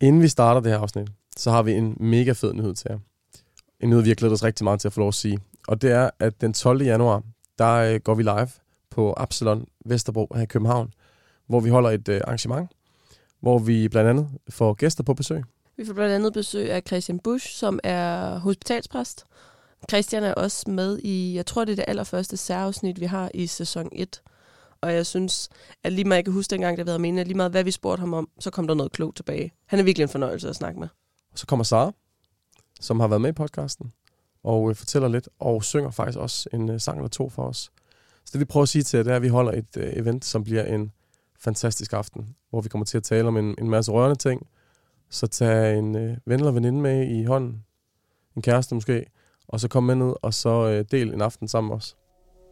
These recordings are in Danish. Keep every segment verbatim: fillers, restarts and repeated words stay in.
Inden vi starter det her afsnit, så har vi en mega fed nyhed til jer. En nyhed, vi har glædet os rigtig meget til at få lov at sige. Og det er, at den tolvte januar, der øh, går vi live på Absalon Vesterbro her i København, hvor vi holder et øh, arrangement, hvor vi blandt andet får gæster på besøg. Vi får blandt andet besøg af Christian Busch, som er hospitalspræst. Christian er også med i, jeg tror det er det allerførste særafsnit, vi har i sæson et. Og jeg synes, at lige meget jeg kan huske dengang, det har været meningen, at lige meget hvad vi spurgte ham om, så kom der noget klogt tilbage. Han er virkelig en fornøjelse at snakke med. Så kommer Sara, som har været med i podcasten, og øh, fortæller lidt, og synger faktisk også en øh, sang eller to for os. Så det vi prøver at sige til jer, det er, at vi holder et øh, event, som bliver en fantastisk aften, hvor vi kommer til at tale om en, en masse rørende ting. Så tag en øh, ven eller veninde med i hånden, en kæreste måske, og så kom med ned, og så øh, del en aften sammen med os.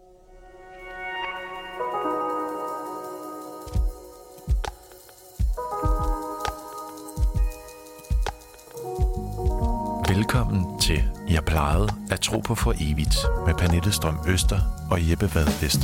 Velkommen til Jeg plejede at tro på for evigt med Pernille Strøm Øster og Jeppe Vad Vester.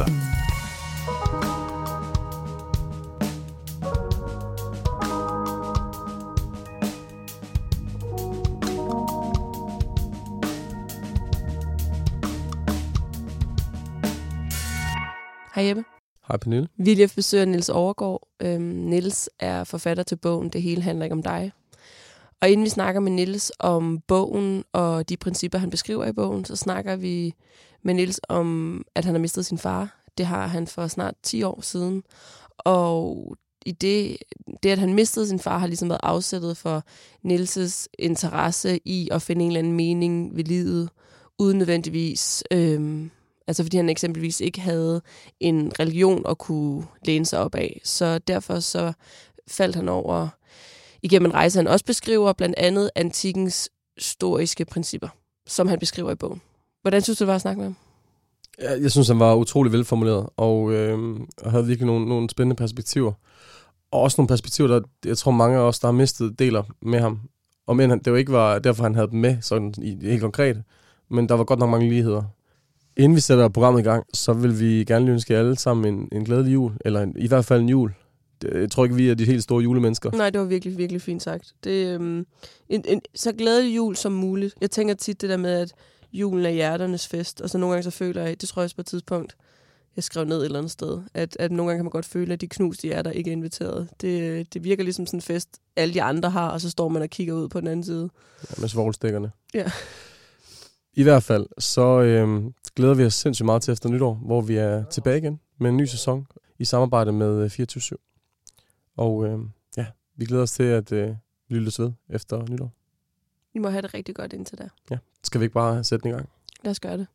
Hej Jeppe. Hej Pernille. Vi er lige besøger Niels Overgaard. Øhm, Niels er forfatter til bogen Det hele handler ikke om dig. Og inden vi snakker med Niels om bogen og de principper, han beskriver i bogen, så snakker vi med Niels om, at han har mistet sin far. Det har han for snart ti år siden. Og i det, det at han mistede sin far, har ligesom været afsættet for Niels' interesse i at finde en eller anden mening ved livet, uden nødvendigvis... Øhm, altså fordi han eksempelvis ikke havde en religion at kunne læne sig op af. Så derfor så faldt han over... igennem en rejse, han også beskriver blandt andet antikkens stoiske principper, som han beskriver i bogen. Hvordan synes du, det var at snakke med ham? Jeg, jeg synes, han var utrolig velformuleret, og øh, havde virkelig nogle, nogle spændende perspektiver. Og også nogle perspektiver, der jeg tror mange af os, der har mistet, deler med ham. Og men han, det jo ikke var derfor, han havde dem med, sådan i, helt konkret, men der var godt nok mange ligheder. Inden vi sætter programmet i gang, så vil vi gerne ønske jer alle sammen en, en glædelig jul, eller en, i hvert fald en jul. Jeg tror ikke, vi er de helt store julemennesker. Nej, det var virkelig, virkelig fint sagt. Det øhm, en, en, så glædelig jul som muligt. Jeg tænker tit det der med, at julen er hjerternes fest, og så nogle gange så føler jeg, det tror jeg også på et tidspunkt, jeg skrev ned et eller andet sted, at, at nogle gange kan man godt føle, at de knuste hjerter ikke er inviteret. Det, det virker ligesom sådan en fest, alle de andre har, og så står man og kigger ud på den anden side. Ja, med svovlstikkerne. Ja. I hvert fald, så øhm, glæder vi os sindssygt meget til efter nytår, hvor vi er tilbage igen med en ny sæson i samarbejde med fireogtyve syv. Og øh, ja, vi glæder os til at øh, lyttes ved efter nytår. I må have det rigtig godt indtil da. Ja, skal vi ikke bare sætte den i gang? Lad os gøre det.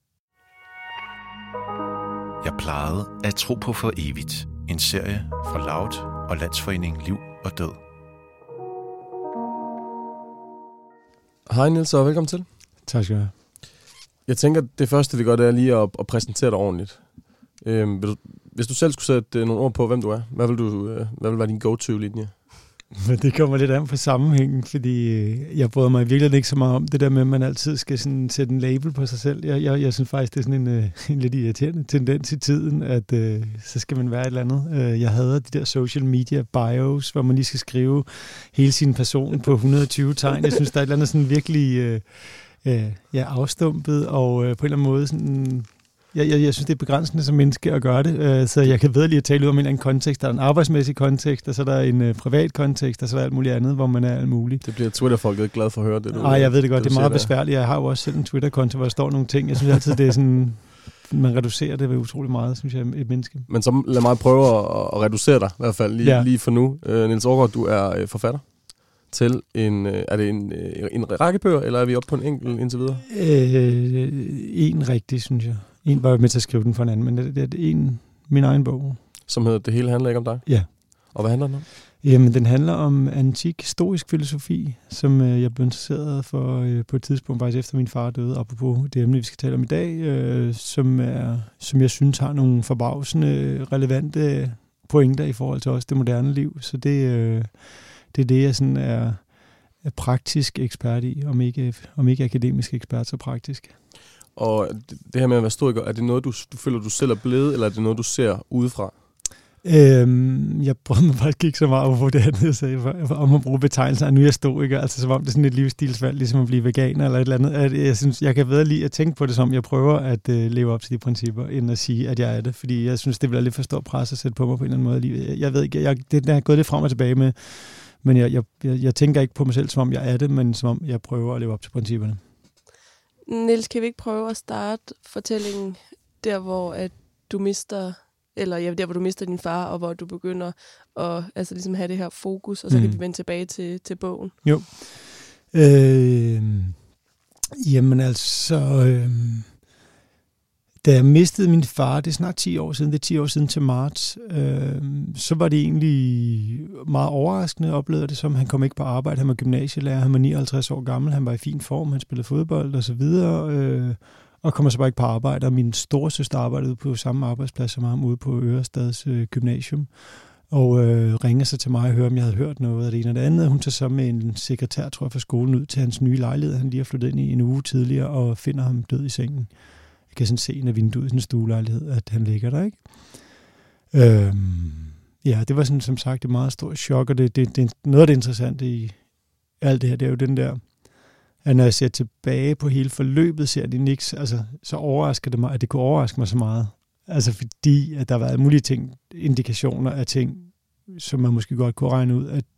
Jeg plejede at tro på for evigt. En serie fra Loud og Landsforeningen Liv og Død. Hej Niels, og velkommen til. Tak skal du have. Jeg tænker, det første vi gør, det er lige at, at præsentere dig ordentligt. Øhm, vil du, hvis du selv skulle sætte øh, nogle ord på, hvem du er, hvad vil, du, øh, hvad vil være din go-to-linje? Men det kommer lidt an på sammenhængen, fordi øh, jeg bryder mig virkelig ikke så meget om det der med, at man altid skal sådan, sætte en label på sig selv. Jeg, jeg, jeg synes faktisk, det er sådan en, øh, en lidt irriterende tendens i tiden, at øh, så skal man være et eller andet. Øh, jeg hader de der social media bios, hvor man lige skal skrive hele sin person på et hundrede og tyve tegn. Jeg synes, der er et eller andet sådan virkelig øh, øh, ja, afstumpet og øh, på en eller anden måde sådan... Jeg, jeg, jeg synes, det er begrænsende som menneske at gøre det, øh, så jeg kan bedre lige at tale ud om en eller anden kontekst. Der er en arbejdsmæssig kontekst, og så er der en øh, privat kontekst, og så er der alt muligt andet, hvor man er alt muligt. Det bliver Twitter-folket glad for at høre det. Nej, jeg ved det godt. Det, det er meget besværligt. Jeg har jo også selv en Twitter-konto, hvor der står nogle ting. Jeg synes altid, det er sådan... Man reducerer det ved utrolig meget, synes jeg, et menneske. Men så lad mig prøve at, at reducere dig, i hvert fald lige, ja. lige for nu. Uh, Niels Overgaard, du er uh, forfatter til en... Uh, er det en, uh, en række bøger, eller er vi oppe på en enkelt indtil videre? Øh, en rigtig, synes jeg. En var jeg med til at skrive den for en anden, men det, det er en, min egen bog. Som hedder Det hele handler ikke om dig? Ja. Og hvad handler den om? Jamen, den handler om antik historisk filosofi, som øh, jeg blev interesseret for øh, på et tidspunkt, faktisk efter min far døde, apropos det emne, vi skal tale om i dag, øh, som, er, som jeg synes har nogle forbavsende, relevante pointer i forhold til også det moderne liv. Så det, øh, det er det, jeg sådan er, er praktisk ekspert i, om ikke, om ikke akademisk ekspert, så praktisk. Og det her med at være historiker, er det noget, du, du føler, du selv er blevet, eller er det noget, du ser udefra? Øhm, jeg prøvede mig faktisk ikke så meget over det andet, jeg sagde, om at bruge betegnelser, og nu er jeg stoiker, altså som om det er sådan et livsstilsvalg, ligesom at blive veganer eller et eller andet. Jeg synes, jeg kan bedre lide at tænke på det som, jeg prøver at øh, leve op til de principper, end at sige, at jeg er det, fordi jeg synes, det bliver lidt for stor pres at sætte på mig på en eller anden måde. Jeg ved ikke, jeg, det der er gået lidt frem og tilbage med, men jeg, jeg, jeg, jeg tænker ikke på mig selv, som om jeg er det, men som om jeg prøver at leve op til principperne. Niels, kan vi ikke prøve at starte fortællingen der, hvor at du mister... eller ja, der, hvor du mister din far, og hvor du begynder at altså, ligesom have det her fokus, og så mm. kan vi vende tilbage til, til bogen. Jo. Øh, jamen altså, øh, da jeg mistede min far, det er snart ti år siden, det er ti år siden til marts, øh, så var det egentlig meget overraskende, oplevede det som, han kom ikke på arbejde, han var gymnasielærer, han var nioghalvtreds år gammel, han var i fin form, han spillede fodbold og så videre, øh, og kommer så bare ikke på arbejde, og min storesøster arbejdede på samme arbejdsplads som ham ude på Ørestads øh, gymnasium, og øh, ringer så til mig og hører, om jeg havde hørt noget af det ene og det andet. Hun tager så med en sekretær, tror jeg, fra skolen ud til hans nye lejlighed, han lige har flyttet ind i en uge tidligere, og finder ham død i sengen. Jeg kan sådan se ind af vinduet i sådan en stuelejlighed, at han ligger der, ikke? Øhm, ja, det var sådan, som sagt, et meget stort chok, og det, det, det, noget af det interessante i alt det her, det er jo den der, at når jeg ser tilbage på hele forløbet, ser det niks, altså, så overrasker det mig, at det kunne overraske mig så meget. Altså fordi, at der har været mulige ting, indikationer af ting, som man måske godt kunne regne ud, at,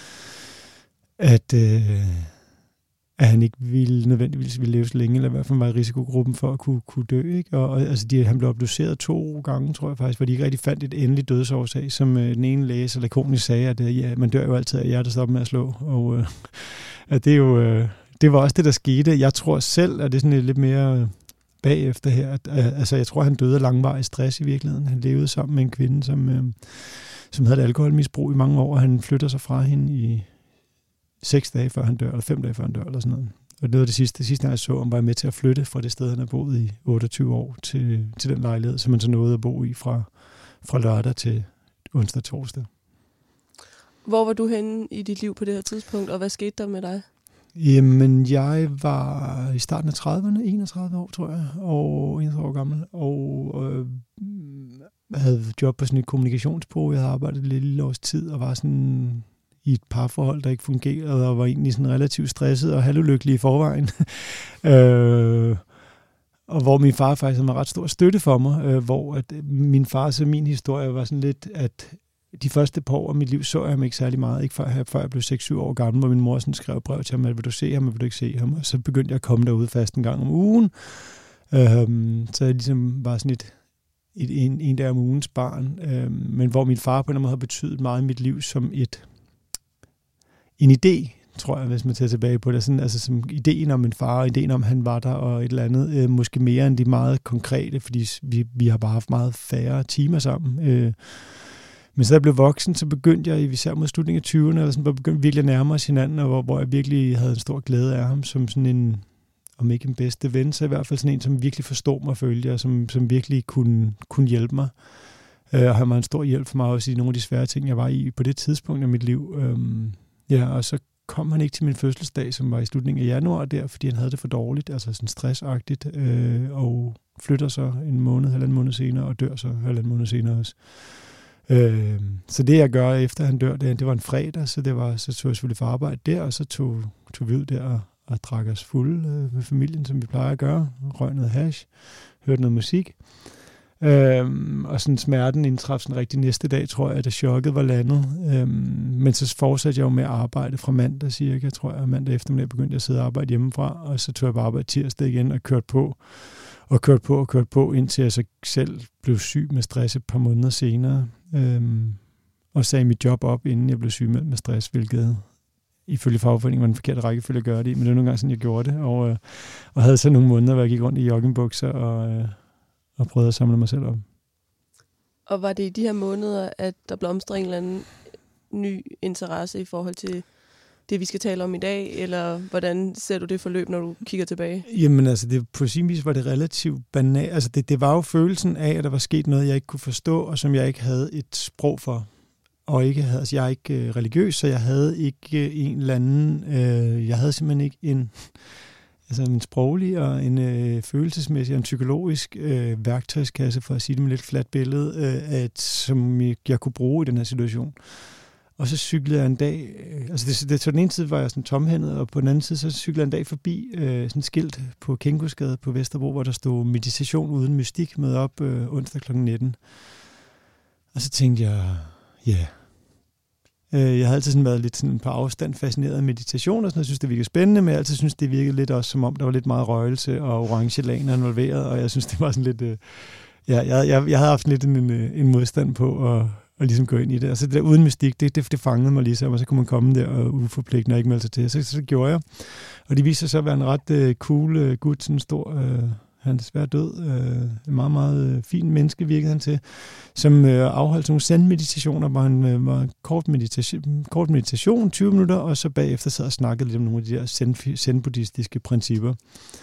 at, øh, at han ikke ville nødvendigvis ville leve så længe, eller i hvert fald var i risikogruppen for at kunne, kunne dø. Ikke? Og, og altså, de, han blev obduceret to gange, tror jeg faktisk, hvor de ikke rigtig fandt et endeligt dødsårsag, som øh, den ene læge så lakonisk sagde, at øh, ja, man dør jo altid af hjertet stopper med at slå. Og øh, at det er jo... Øh, det var også det, der skete. Jeg tror selv, at det er sådan lidt mere bagefter her. At, altså, jeg tror, han døde af langvarig stress i virkeligheden. Han levede sammen med en kvinde, som, øh, som havde et alkoholmisbrug i mange år, og han flytter sig fra hende i seks dage før han dør, eller fem dage før han dør, eller sådan noget. Og det var det sidste, det sidste jeg så, om var jeg med til at flytte fra det sted, han har boet i otteogtyve år, til, til den lejlighed, som man så nåede at bo i fra, fra lørdag til onsdag torsdag. Hvor var du henne i dit liv på det her tidspunkt, og hvad skete der med dig? Jamen, jeg var i starten af trediverne, enogtredive år, tror jeg, og enogtredive år gammel, og øh, havde job på sådan et kommunikationsbureau. Jeg havde arbejdet et lille års tid, og var sådan i et parforhold, der ikke fungerede, og var egentlig sådan relativt stresset og halvulykkelig i forvejen. øh, og hvor min far faktisk var en ret stor støtte for mig, øh, hvor at min fars og min historie var sådan lidt, at de første par år af mit liv så jeg ham ikke særlig meget, ikke før, før jeg blev seks syv år gammel, hvor min mor sådan skrev brev til ham, at vil du se ham, eller vil du ikke se ham? Og så begyndte jeg at komme derude fast en gang om ugen. Øhm, så jeg ligesom var sådan et, et, en, en dag om ugens barn, øhm, men hvor min far på en eller anden måde har betydet meget i mit liv som et en idé, tror jeg, hvis man tager tilbage på det. Sådan, altså som ideen om min far, og ideen om, han var der, og et eller andet, øh, måske mere end de meget konkrete, fordi vi, vi har bare haft meget færre timer sammen. Øh, Men så da jeg blev voksen, så begyndte jeg, især mod slutningen af tyverne, eller sådan, hvor begyndte virkelig at nærme os hinanden, og hvor, hvor jeg virkelig havde en stor glæde af ham, som sådan en, om ikke en bedste ven, så i hvert fald sådan en, som virkelig forstod mig og følte, og som, som virkelig kunne, kunne hjælpe mig. Uh, og han var en stor hjælp for mig også i nogle af de svære ting, jeg var i på det tidspunkt af mit liv. Um, ja, og så kom han ikke til min fødselsdag, som var i slutningen af januar der, fordi han havde det for dårligt, altså sådan stressagtigt, uh, og flytter så en måned, halvanden måned senere, og dør så halvanden måned senere også. Øh, så det jeg gør efter han dør, det, det var en fredag, så det var så tog jeg selvfølgelig for arbejde der, og så tog, tog vi ud der og, og drak os fulde øh, med familien, som vi plejer at gøre, røg noget hash, hørte noget musik, øh, og sådan smerten indtraf sådan rigtig næste dag, tror jeg, at chokket var landet, øh, men så fortsatte jeg jo med at arbejde fra mandag cirka, tror jeg, mandag eftermiddag begyndte jeg at sidde og arbejde hjemmefra, og så tog jeg bare arbejde tirsdag igen og kørte på, og kørte på og kørte på, indtil jeg så selv blev syg med stress et par måneder senere. Øhm, og sagde mit job op, inden jeg blev sygemeldt med stress, hvilket ifølge fagforeningen var den forkerte rækkefølge at gøre det i, men det var nogle gange sådan, jeg gjorde det, og, øh, og havde så nogle måneder, hvor jeg gik rundt i joggingbukser og, øh, og prøvede at samle mig selv op. Og var det i de her måneder, at der blomstrede en eller anden ny interesse i forhold til det, vi skal tale om i dag, eller hvordan ser du det forløb, når du kigger tilbage? Jamen altså, det, på sin vis var det relativt banalt. Altså det, det var jo følelsen af, at der var sket noget, jeg ikke kunne forstå, og som jeg ikke havde et sprog for. Og ikke havde, altså jeg er ikke øh, religiøs, så jeg havde ikke øh, en eller anden, øh, jeg havde simpelthen ikke en, altså en sproglig og en øh, følelsesmæssig og en psykologisk øh, værktøjskasse, for at sige det med lidt fladt billede, øh, at, som jeg, jeg kunne bruge i den her situation. Og så cyklede jeg en dag, øh, altså det, det, på den ene side var jeg sådan tomhændet, og på den anden side så cyklede jeg en dag forbi øh, sådan et skilt på Kængusgade på Vesterbro, hvor der stod meditation uden mystik, med op øh, onsdag klokken nitten. Og så tænkte jeg, ja... Yeah. Jeg har altid sådan været lidt sådan på afstand fascineret af meditation, og sådan, jeg synes, det virkede spændende, men jeg altid synes, det virkede lidt også, som om der var lidt meget røgelse og orange laner involveret, og jeg synes, det var sådan lidt... Øh, ja, jeg, jeg, jeg havde haft lidt en, en modstand på at, at ligesom gå ind i det. Altså det der uden mystik, det, det, det fangede mig ligesom, og så kunne man komme der og uforpligtende og ikke melde sig til. Så, så, så gjorde jeg. Og det viste sig så at være en ret øh, cool øh, gut, sådan en stor... Øh, han er desværre død. Øh, en meget, meget fin menneske virkede han til, som øh, afholdt sådan nogle zen-meditationer, hvor han øh, var kort meditation, kort meditation, tyve minutter, og så bagefter sad og snakkede lidt om nogle af de der zen, zen-buddhistiske principper.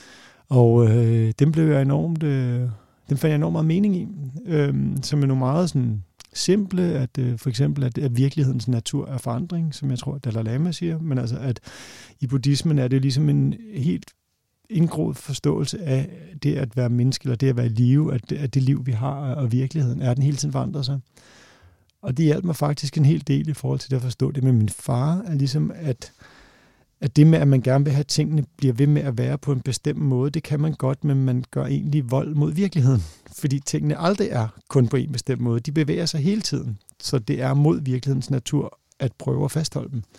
Og øh, dem blev jeg enormt, øh, dem fandt jeg enormt meget mening i, øh, som er nogle meget sådan simple, at øh, for eksempel, at, at virkelighedens natur er forandring, som jeg tror, Dalai Lama siger, men altså, at i buddhismen er det ligesom en helt indgroet forståelse af det at være menneske, eller det at være i live, at det, at det liv, vi har, og virkeligheden, er den hele tiden forandrer sig. Og det hjalp mig faktisk en hel del i forhold til det at forstå det med min far, er ligesom, at, at det med, at man gerne vil have tingene, bliver ved med at være på en bestemt måde, det kan man godt, men man gør egentlig vold mod virkeligheden. Fordi tingene aldrig er kun på en bestemt måde. De bevæger sig hele tiden. Så det er mod virkelighedens natur at prøve at fastholde dem.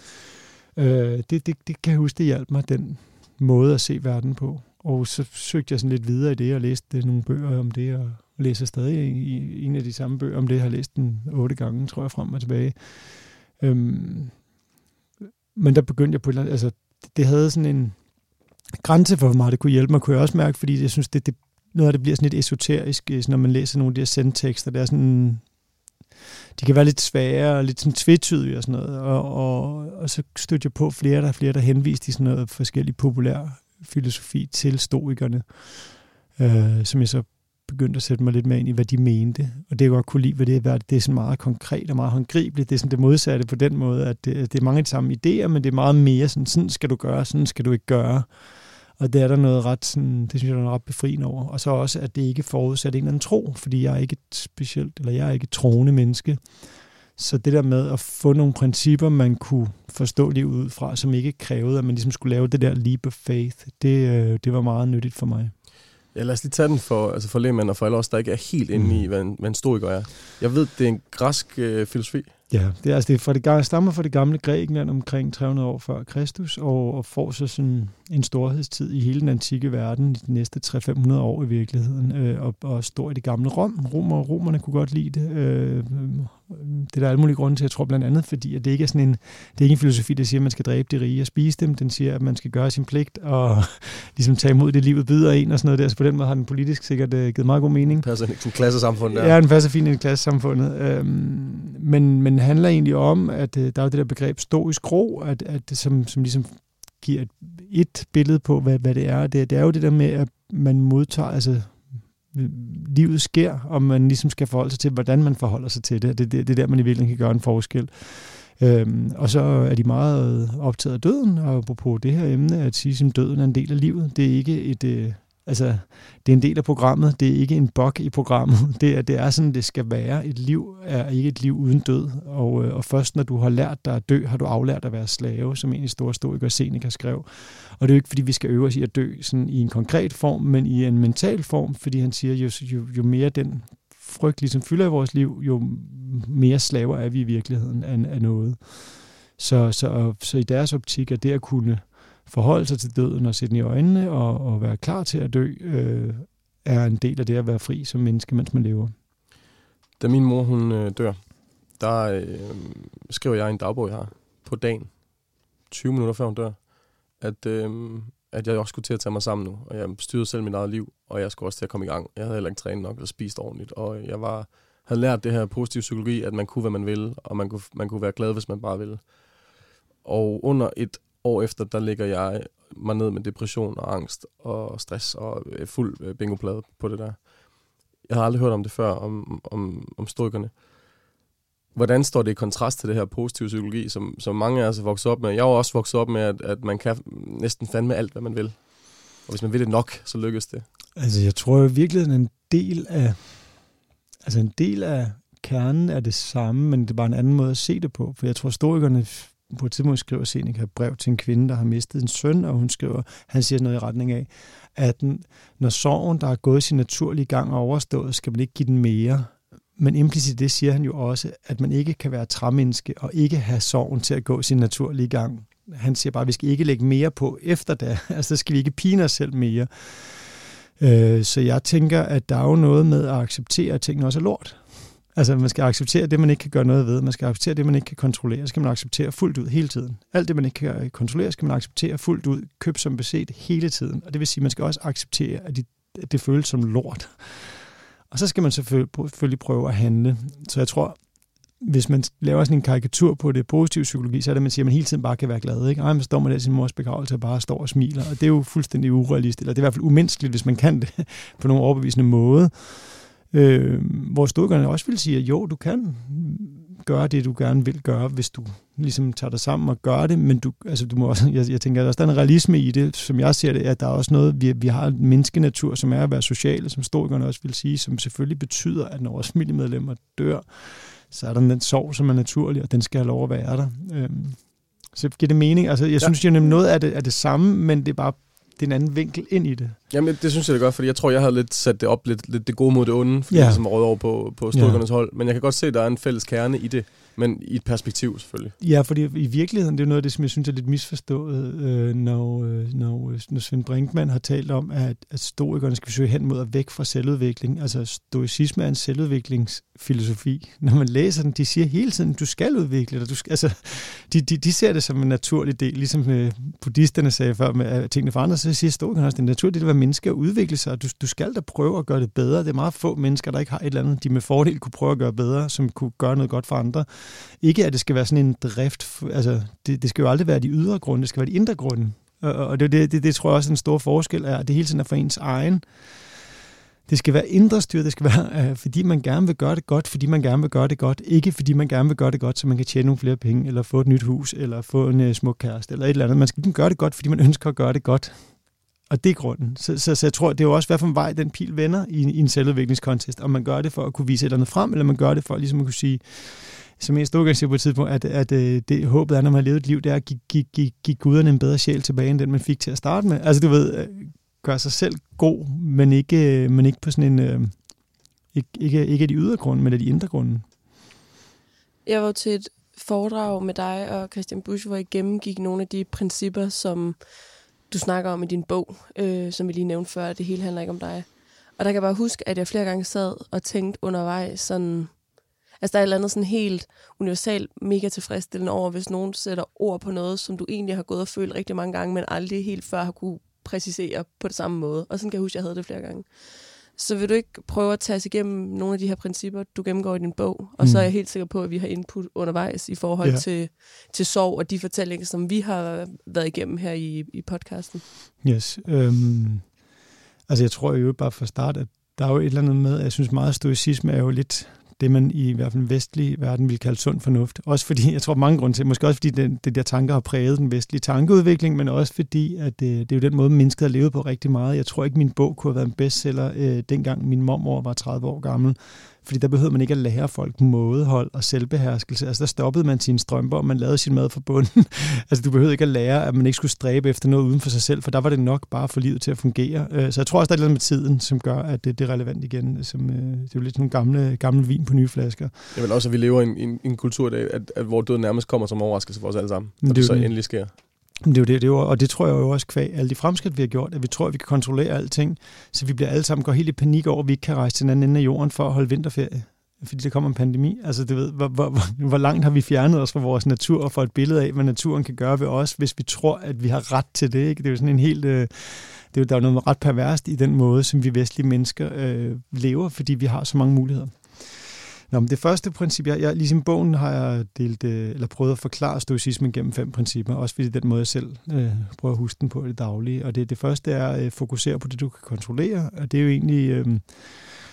Øh, det, det, det kan jeg huske, det hjalp mig, den måde at se verden på. Og så søgte jeg sådan lidt videre i det, og læste nogle bøger om det, og læser stadig i en af de samme bøger om det. Jeg har læst den otte gange, tror jeg, frem og tilbage. Øhm, men der begyndte jeg på et eller andet, altså det havde sådan en grænse for, hvor meget det kunne hjælpe mig, kunne jeg også mærke, fordi jeg synes, det, det noget af det bliver sådan lidt esoterisk, når man læser nogle af de her sendtekster. Det er sådan, de kan være lidt svære og lidt sådan tvetydige og sådan noget. Og, og, og så stødte jeg på flere, der flere, der henviste i sådan noget forskellig populær filosofi til stoikerne, øh, som jeg så begyndte at sætte mig lidt med ind i, hvad de mente. Og det jeg godt kunne lide, hvad det er, det er sådan meget konkret og meget håndgribeligt. Det er sådan det modsatte på den måde, at det, det er mange af de samme idéer, men det er meget mere sådan, sådan skal du gøre, sådan skal du ikke gøre. Og det er der noget ret, sådan, det synes jeg, der er noget ret befriende over. Og så også, at det ikke forudsat en eller anden tro, fordi jeg er ikke et specielt, eller jeg er ikke et troende menneske. Så det der med at få nogle principper, man kunne forstå livet ud fra, som ikke krævede, at man ligesom skulle lave det der leap of faith, det, det var meget nyttigt for mig. Ja, lad os lige tage den for, altså for lægmænd og for alle os, der ikke er helt inde mm. i, hvad en, hvad en stoiker er. Jeg ved, det er en græsk øh, filosofi. Ja, det er, altså, det er fra det, stammer fra det gamle Grækenland omkring tre hundrede år før Kristus, og, og får så sådan en storhedstid i hele den antikke verden, de næste tre til fem hundrede år i virkeligheden, øh, og, og stor i det gamle Rom. Romer, romerne kunne godt lide det. Øh, det er der alle mulige grunde til, jeg tror blandt andet, fordi at det ikke er sådan en, det er ikke en filosofi, der siger, at man skal dræbe de rige og spise dem. Den siger, at man skal gøre sin pligt og ligesom tage imod det, livet byder en og sådan noget der. Så på den måde har den politisk sikkert uh, givet meget god mening. Passer ind i klassesamfundet der. Ja, den passer fint i klassesamfundet. Øhm, men, men handler egentlig om, at uh, der er det der begreb stoisk ro, at, at, som, som ligesom giver et, et billede på, hvad, hvad det er. Det, det er jo det der med, at man modtager, altså livet sker, og man ligesom skal forholde sig til, hvordan man forholder sig til det. Det, det, det er der, man i virkeligheden kan gøre en forskel. Øhm, og så er de meget optaget af døden, og apropos det her emne, at sige, at døden er en del af livet. Det er ikke et... Øh, altså, det er en del af programmet. Det er ikke en bug i programmet. Det er, det er sådan, det skal være. Et liv er ikke et liv uden død. Og, øh, og først når du har lært dig at dø, har du aflært at være slave, som en af de store stoikere Seneca skrev. Og det er jo ikke, fordi vi skal øve os i at dø sådan i en konkret form, men i en mental form, fordi han siger, jo, jo, jo mere den frygt ligesom fylder i vores liv, jo mere slaver er vi i virkeligheden af, af noget. Så, så, så i deres optik er det at kunne forholde sig til døden og sætte den i øjnene og, og være klar til at dø, øh, er en del af det at være fri som menneske, mens man lever. Da min mor hun øh, dør, der øh, skriver jeg en dagbog, jeg har på dagen, tyve minutter før hun dør, at, øh, at jeg også skulle til at tage mig sammen nu, og jeg styrede selv mit eget liv, og jeg skulle også til at komme i gang. Jeg havde heller ikke trænet nok eller spist ordentligt, og jeg var, havde lært det her positive psykologi, at man kunne, hvad man ville, og man kunne, man kunne være glad, hvis man bare ville. Og under et år efter, der ligger jeg mig ned med depression og angst og stress og fuld bingoplade på det der. Jeg har aldrig hørt om det før, om, om, om stoikerne. Hvordan står det i kontrast til det her positive psykologi, som, som mange af os er vokset op med? Jeg har også vokset op med, at, at man kan næsten fandme alt, hvad man vil. Og hvis man vil det nok, så lykkes det. Altså, jeg tror i virkeligheden en del af, altså en del af kernen er det samme, men det er bare en anden måde at se det på. For jeg tror, stoikerne på et tidspunkt skriver Seneca et brev til en kvinde, der har mistet en søn, og hun skriver, han siger noget i retning af, at når sorgen, der er gået sin naturlige gang og overstået, skal man ikke give den mere. Men implicit det siger han jo også, at man ikke kan være træmenneske og ikke have sorgen til at gå sin naturlige gang. Han siger bare, at vi skal ikke lægge mere på efter det. Altså, der skal vi ikke pine os selv mere. Øh, så jeg tænker, at der er jo noget med at acceptere, at tingene også er lort. Altså, man skal acceptere det, man ikke kan gøre noget ved. Man skal acceptere det, man ikke kan kontrollere. Så skal man acceptere fuldt ud hele tiden. Alt det, man ikke kan kontrollere, skal man acceptere fuldt ud, køb som beset hele tiden. Og det vil sige, at man skal også acceptere, at det, at det føles som lort. Og så skal man selvfølgelig prøve at handle. Så jeg tror, hvis man laver sådan en karikatur på det positive psykologi, så er det, man siger, at man hele tiden bare kan være glad. Ikke? Ej, man står med det sin mors begravelse og bare står og smiler. Og det er jo fuldstændig urealistisk. Eller det er i hvert fald umenneskeligt, hvis man kan det på nogen overbevisende måde. Øh, hvor stoikerne også vil sige, at jo, du kan gøre det, du gerne vil gøre, hvis du ligesom tager dig sammen og gør det, men du, altså, du må også, jeg, jeg tænker, at der er også en realisme i det, som jeg ser det, at der er også noget, vi, vi har en menneskenatur, som er at være sociale, som stoikerne også vil sige, som selvfølgelig betyder, at når vores familiemedlemmer dør, så er der den sorg, som er naturlig, og den skal have lov at være der. Øh, så giver det mening. Altså, jeg ja. synes jo, noget af det er det samme, men det er bare det er en anden vinkel ind i det. Jamen, det synes jeg det gør, fordi jeg tror, jeg havde lidt sat det op, lidt, lidt det gode mod det onde, fordi ja. jeg som var råd over på, på stoikernes ja. hold. Men jeg kan godt se, at der er en fælles kerne i det, men i et perspektiv selvfølgelig. Ja, fordi i virkeligheden, det er noget af det, som jeg synes er lidt misforstået, øh, når, øh, når, når Svend Brinkmann har talt om, at, at stoikerne skal søge hen mod at væk fra selvudvikling. Altså, stoicisme er en selvudviklingsfilosofi. Når man læser den, de siger hele tiden, du skal udvikle dig. Du skal, altså, de, de, de ser det som en naturlig del, ligesom øh, buddhisterne sagde før, med at tingene forandrer sig, så siger stoikerne også, det er en naturlig del at være menneske at udvikle sig, og du, du skal da prøve at gøre det bedre. Det er meget få mennesker, der ikke har et eller andet, de med fordel kunne prøve at gøre bedre, som kunne gøre noget godt for andre. Ikke at det skal være sådan en drift, altså det, det skal jo aldrig være de ydre grunde, det skal være de indre grunde. Og, og det, det, det, det tror jeg også er en stor forskel, er, at det hele tiden er for ens egen. Det skal være indre styr, det skal være, øh, fordi man gerne vil gøre det godt, fordi man gerne vil gøre det godt, ikke fordi man gerne vil gøre det godt, så man kan tjene nogle flere penge, eller få et nyt hus, eller få en uh, smuk kæreste, eller et eller andet. Man skal gøre det godt, fordi man ønsker at gøre det godt. Og det er grunden. Så, så, så jeg tror, det er jo også, hvad for en vej den pil vender i, i en selvudviklingskontekst. Om man gør det for at kunne vise et eller andet frem, eller man gør det for ligesom at kunne sige, som en stoiker siger på et tidspunkt, at, at, at det håbet er, når man har levet et liv, det er at give, give, give, give guderne en bedre sjæl tilbage, end den man fik til at starte med. Altså du ved, gøre sig selv god, men ikke, men ikke på sådan en, øh, ikke, ikke, ikke af de ydre grunde, men af de indre grunde. Jeg var til et foredrag med dig og Christian Busch, hvor I gennemgik nogle af de principper, som du snakker om i din bog, øh, som vi lige nævnte før, det hele handler ikke om dig. Og der kan jeg bare huske, at jeg flere gange sad og tænkte undervejs sådan, altså der er et eller andet sådan helt universalt mega tilfredsstillende over, hvis nogen sætter ord på noget, som du egentlig har gået og følt rigtig mange gange, men aldrig helt før har kunne præcisere på det samme måde. Og sådan kan jeg huske, at jeg havde det flere gange. Så vil du ikke prøve at tage os igennem nogle af de her principper, du gennemgår i din bog? Og mm. så er jeg helt sikker på, at vi har input undervejs i forhold ja. til, til sorg og de fortællinger, som vi har været igennem her i, i podcasten. Yes. Øhm, altså jeg tror jo bare fra start, at der er jo et eller andet med, at jeg synes meget stoicisme er jo lidt det, man i hvert fald den vestlige verden vil kalde sund fornuft. Også fordi, jeg tror mange grunde til, måske også fordi det, det der tanker har præget den vestlige tankeudvikling, men også fordi, at det, det er jo den måde, mennesket har levet på rigtig meget. Jeg tror ikke, min bog kunne have været en bestseller, øh, dengang min mormor var tredive år gammel. Fordi der behøvede man ikke at lære folk mådehold og selvbeherskelse. Altså der stoppede man sine strømper, og man lavede sin mad fra bunden. Altså du behøvede ikke at lære, at man ikke skulle stræbe efter noget uden for sig selv, for der var det nok bare for livet til at fungere. Så jeg tror også, der er noget med tiden, som gør, at det, det er relevant igen. Som, det er jo lidt sådan nogle gamle, gamle vin på nye flasker. Jeg vil også, at vi lever i en, en, en kultur, at, at hvor døden nærmest kommer som overraskelse for os alle sammen, når det, det så det. endelig sker. Det er jo det, det er jo, og det tror jeg jo også kvæg alle de fremskridt, vi har gjort, at vi tror, at vi kan kontrollere alting, så vi bliver alle sammen går helt i panik over, at vi ikke kan rejse til den anden ende af jorden for at holde vinterferie. Fordi der kommer en pandemi. Altså, du ved, hvor, hvor, hvor langt har vi fjernet os fra vores natur og få et billede af, hvad naturen kan gøre ved os, hvis vi tror, at vi har ret til det. Ikke? Det er jo sådan en helt... Øh, det er jo, der er noget ret perverst i den måde, som vi vestlige mennesker øh, lever, fordi vi har så mange muligheder. Nå, men det første princip, jeg, jeg ligesom bogen har jeg delt, øh, eller prøvet at forklare stoicismen gennem fem principper, også fordi det er den måde, jeg selv øh, prøver at huske den på det daglige. Og det, det første er at øh, fokusere på det, du kan kontrollere, og det er jo egentlig... Øh,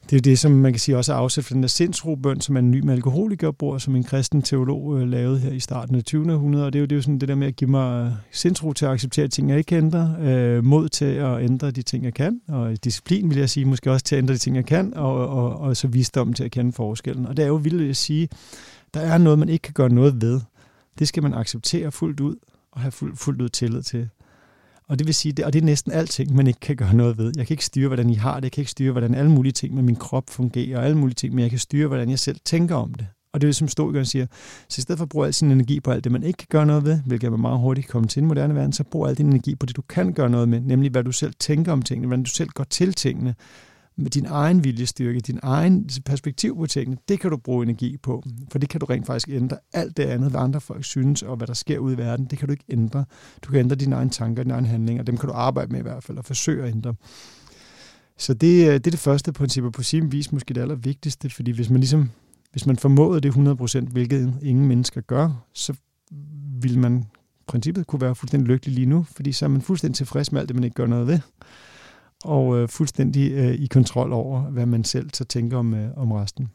Det er det, som man kan sige også er afsæt for den der sindsrobøn, som en ny med alkoholikerbord, som en kristen teolog øh, lavede her i starten af tyvende århundrede. Og det er jo, det er jo sådan det der med at give mig sindsro til at acceptere ting, jeg ikke kan ændre, øh, mod til at ændre de ting, jeg kan, og disciplin, vil jeg sige, måske også til at ændre de ting, jeg kan, og, og, og, og så visdom til at kende forskellen. Og det er jo vildt at sige, der er noget, man ikke kan gøre noget ved. Det skal man acceptere fuldt ud, og have fuldt, fuldt ud tillid til. Og det vil sige, det, og det er næsten alting, man ikke kan gøre noget ved. Jeg kan ikke styre, hvordan I har det. Jeg kan ikke styre, hvordan alle mulige ting med min krop fungerer, og alle mulige ting, men jeg kan styre, hvordan jeg selv tænker om det. Og det er som Stoikeren siger, så i stedet for at bruge al sin energi på alt det, man ikke kan gøre noget ved, hvilket er meget hurtigt komme til den moderne verden, så brug al din energi på det, du kan gøre noget med, nemlig hvad du selv tænker om tingene, hvordan du selv går til tingene, med din egen viljestyrke, din egen perspektiv på tingene, det kan du bruge energi på, for det kan du rent faktisk ændre. Alt det andet, hvad andre folk synes, og hvad der sker ude i verden, det kan du ikke ændre. Du kan ændre dine egne tanker, dine egne handlinger, dem kan du arbejde med i hvert fald, og forsøge at ændre. Så det, det er det første princip, og på sin vis måske det allervigtigste, fordi hvis man ligesom, hvis man formåede det hundrede procent, hvilket ingen mennesker gør, så vil man princippet kunne være fuldstændig lykkelig lige nu, fordi så er man fuldstændig tilfreds med alt det, man ikke gør noget ved. Og øh, fuldstændig øh, i kontrol over, hvad man selv så tænker om, øh, om resten.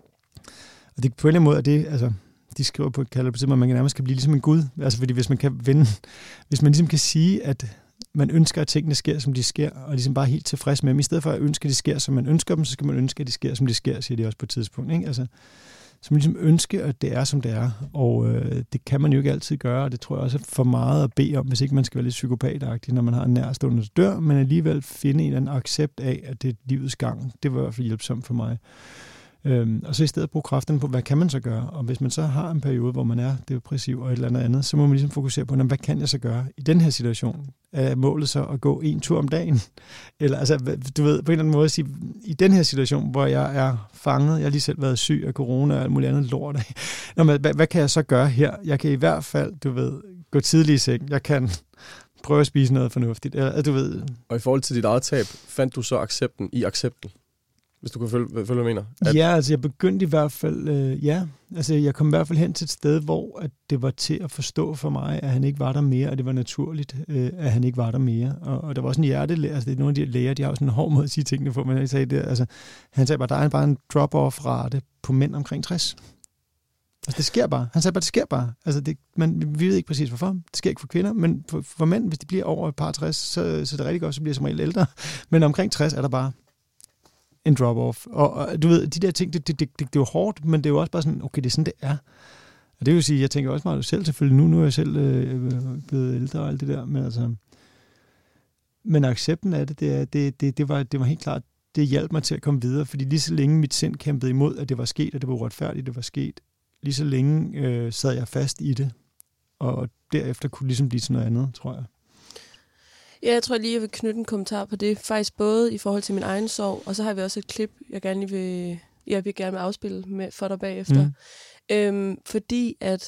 Og det på en eller anden måde er det, altså, de skriver på, kalder det på sig, at man nærmest kan blive ligesom en gud. Altså fordi hvis man kan vende, hvis man ligesom kan sige, at man ønsker, at tingene sker, som de sker, og ligesom bare helt tilfreds med dem, i stedet for at ønske, at de sker, som man ønsker dem, så skal man ønske, at de sker, som de sker, siger de også på et tidspunkt. Ikke? Altså, så man ligesom ønsker, at det er, som det er, og øh, det kan man jo ikke altid gøre, og det tror jeg også er for meget at bede om, hvis ikke man skal være lidt psykopatagtig, når man har en nærstående, der dør, men alligevel finde en eller anden accept af, at det er livets gang. Det var i hvert fald hjælpsomt for mig. Øhm, og så i stedet bruge kræfterne på, hvad kan man så gøre? Og hvis man så har en periode, hvor man er depressiv og et eller andet andet, så må man ligesom fokusere på, hvad kan jeg så gøre i den her situation? Er målet så at gå en tur om dagen? Eller altså, du ved, på en eller anden måde at sige, i den her situation, hvor jeg er fanget, jeg har lige selv været syg af corona og alt muligt andet lort. Nå, men, hvad, hvad kan jeg så gøre her? Jeg kan i hvert fald, du ved, gå tidlig i seng. Jeg kan prøve at spise noget fornuftigt. Eller, du ved. Og i forhold til dit eget tab, fandt du så accepten i accepten? Hvis du kan følge, følge hvad jeg mener. At... Ja, altså jeg begyndte i hvert fald, øh, ja, altså jeg kom i hvert fald hen til et sted, hvor at det var til at forstå for mig, at han ikke var der mere, og det var naturligt, øh, at han ikke var der mere. Og, og der var sådan en hjertelæger, altså det er nogle af de læger, de har jo sådan en hård måde at sige tingene på, men jeg sagde det, altså han sagde bare, der er bare en drop-off-rate på mænd omkring tres. Altså det sker bare. Han sagde bare, det sker bare. Altså det, man, vi ved ikke præcis hvorfor. Det sker ikke for kvinder, men for, for mænd, hvis de bliver over et par tres, så, så det er rigtig godt, så bliver de som regel ældre. Men omkring tres er der bare en drop-off. Og, og du ved, de der ting, det, det, det, det er jo hårdt, men det er jo også bare sådan, okay, det er sådan, det er. Og det vil sige, jeg tænker også meget selv selvfølgelig nu, nu er jeg selv øh, blevet ældre og alt det der, men altså, men accepten af det, det, er, det, det, det, var, det var helt klart, det hjalp mig til at komme videre, fordi lige så længe mit sind kæmpede imod, at det var sket, og det var uretfærdigt, det var sket, lige så længe øh, sad jeg fast i det, og derefter kunne ligesom blive til noget andet, tror jeg. Ja, jeg tror lige, jeg vil knytte en kommentar på det. Faktisk både i forhold til min egen sorg, og så har vi også et klip, jeg gerne vil, jeg vil gerne vil afspille med, for dig bagefter. Mm. Øhm, fordi at,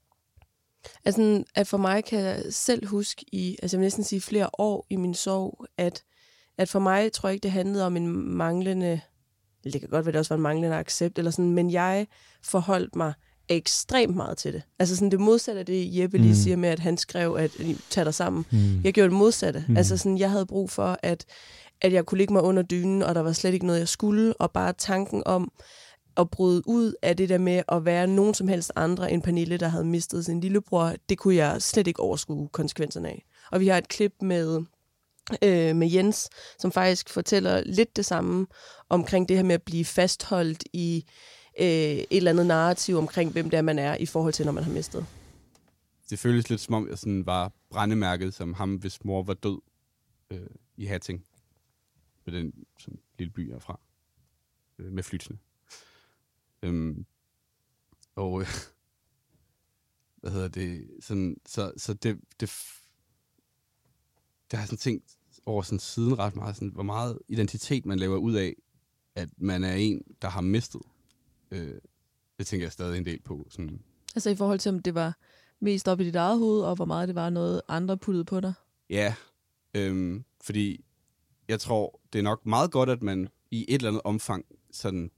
altså, at for mig kan jeg selv huske i, altså jeg vil næsten sige flere år i min sorg, at, at for mig tror jeg ikke, det handlede om en manglende, det kan godt være, det også var en manglende accept, eller sådan, men jeg forholdt mig ekstremt meget til det. Altså sådan det modsatte af det, Jeppe lige mm. siger med, at han skrev, at tag dig sammen. Mm. Jeg gjorde det modsatte. Mm. Altså sådan, jeg havde brug for, at, at jeg kunne ligge mig under dynen, og der var slet ikke noget, jeg skulle, og bare tanken om at bryde ud af det der med at være nogen som helst andre end Pernille, der havde mistet sin lillebror, det kunne jeg slet ikke overskue konsekvenserne af. Og vi har et klip med, øh, med Jens, som faktisk fortæller lidt det samme omkring det her med at blive fastholdt i et eller andet narrativ omkring, hvem det er, man er, i forhold til, når man har mistet. Det føles lidt som om, jeg sådan var brændemærket som ham, hvis mor var død øh, i Hatting. Med den som lille by herfra. Øh, med flytsene. Øhm, og øh, hvad hedder det? Sådan, så så det, det, det har sådan tænkt over sådan siden ret meget, sådan, hvor meget identitet man laver ud af, at man er en, der har mistet. Øh, det tænker jeg stadig en del på. Sådan. Altså i forhold til, om det var mest op i dit eget hoved, og hvor meget det var noget, andre puttede på dig? Ja, øhm, fordi jeg tror, det er nok meget godt, at man i et eller andet omfang sådan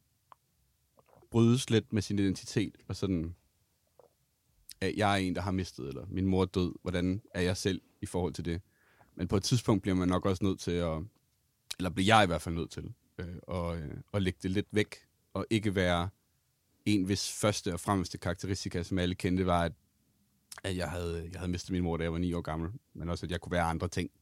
brydes lidt med sin identitet, og sådan, at jeg er en, der har mistet, eller min mor er død, hvordan er jeg selv i forhold til det? Men på et tidspunkt bliver man nok også nødt til at, eller bliver jeg i hvert fald nødt til, øh, og, øh, og lægge det lidt væk, og ikke være en, hvis første og fremmeste karakteristika, som alle kendte, var, at, at jeg, havde, jeg havde mistet min mor, da jeg var ni år gammel, men også, at jeg kunne være andre ting.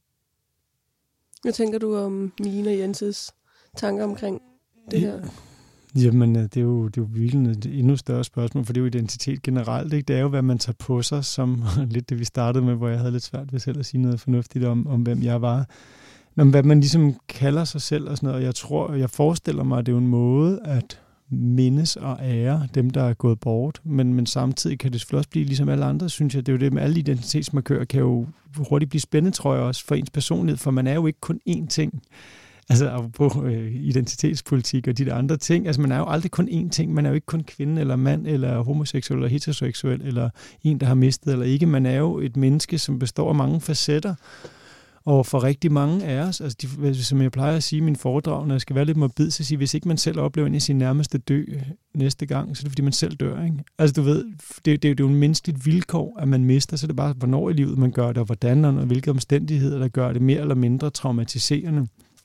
Hvad tænker du om mine og Jenses tanker omkring det her? Jamen, det er jo, det er jo virkelig et endnu større spørgsmål, for det er jo identitet generelt, ikke? Det er jo, hvad man tager på sig, som lidt det, vi startede med, hvor jeg havde lidt svært ved selv at sige noget fornuftigt om, om hvem jeg var. Nå, hvad man ligesom kalder sig selv og sådan noget, og jeg tror, jeg forestiller mig, at det er jo en måde at mindes og ære dem, der er gået bort, men, men samtidig kan det selvfølgelig også blive ligesom alle andre, synes jeg. Det er jo det med alle identitetsmarkører, kan jo hurtigt blive spændende, tror jeg også, for ens personlighed, for man er jo ikke kun én ting. Altså på øh, identitetspolitik og de der andre ting. Altså man er jo aldrig kun én ting. Man er jo ikke kun kvinde eller mand eller homoseksuel eller heteroseksuel eller en, der har mistet eller ikke. Man er jo et menneske, som består af mange facetter. Og for rigtig mange af os, altså de, som jeg plejer at sige i mine foredrag, når jeg skal være lidt morbid, så sige, hvis ikke man selv oplever ind i sin nærmeste dø næste gang, så er det fordi man selv dør, ikke? Altså du ved, det, det, det er jo en menneskeligt vilkår, at man mister, så er det bare, hvornår i livet man gør det, og hvordan, og hvilke omstændigheder, der gør det mere eller mindre traumatiserende,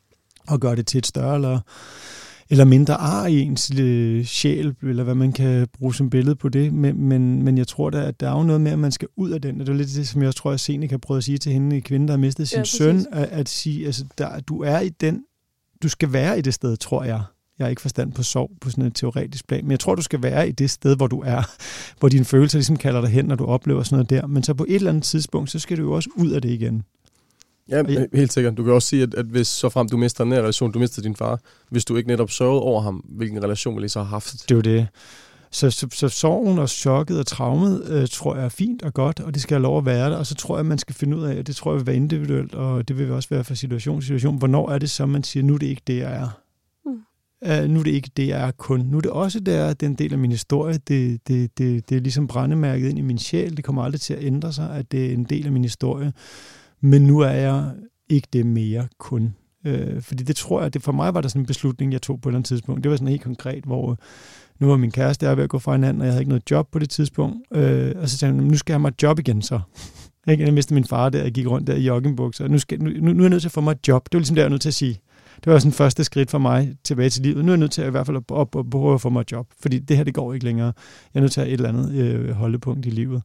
og gør det til et større eller, eller mindre ar i ens øh, sjæl, eller hvad man kan bruge som billede på det. Men, men, men jeg tror da, at der er jo noget med, at man skal ud af den, og det er lidt det, som jeg også tror, at Seneca prøvede at sige til hende, en kvinde, der har mistet sin ja, søn, at, at sige, altså, der, du er i den, du skal være i det sted, tror jeg. Jeg har ikke forstand på sorg på sådan et teoretisk plan, men jeg tror, du skal være i det sted, hvor du er, hvor dine følelser ligesom kalder dig hen, når du oplever sådan noget der. Men så på et eller andet tidspunkt, så skal du jo også ud af det igen. Ja, helt sikkert. Du kan også sige, at, at hvis så frem du mister en nær relation, du mister din far, hvis du ikke netop sørgede over ham, hvilken relation ville I så have haft? Det er jo det. Så, så, så sorgen og chokket og traumet, øh, tror jeg er fint og godt, og det skal have lov at være der, og så tror jeg, at man skal finde ud af, og det tror jeg vil være individuelt, og det vil også være fra situation til situation, hvornår er det så, man siger, nu er det ikke det, jeg er. Mm. Uh, nu er det ikke det, jeg er kun. Nu er det også der, det er en del af min historie, det, det, det, det er ligesom brændemærket ind i min sjæl, det kommer aldrig til at ændre sig, at det er en del af min historie. Men nu er jeg ikke det mere kun. Øh, fordi det tror jeg, det for mig var der sådan en beslutning, jeg tog på et eller andet tidspunkt. Det var sådan helt konkret, hvor nu var min kæreste, jeg var ved at gå fra hinanden, og jeg havde ikke noget job på det tidspunkt. Øh, og så sagde jeg, nu skal jeg have mig et job igen så. Jeg mistede min far der, jeg gik rundt der i joggingbukser. Nu, skal, nu, nu er jeg nødt til at få mig et job. Det var ligesom det, jeg var nødt til at sige. Det var sådan første skridt for mig tilbage til livet. Nu er jeg nødt til at i hvert fald at, op og prøve at få mig et job. Fordi det her, det går ikke længere. Jeg er nødt til at have et eller andet øh, holdepunkt i livet.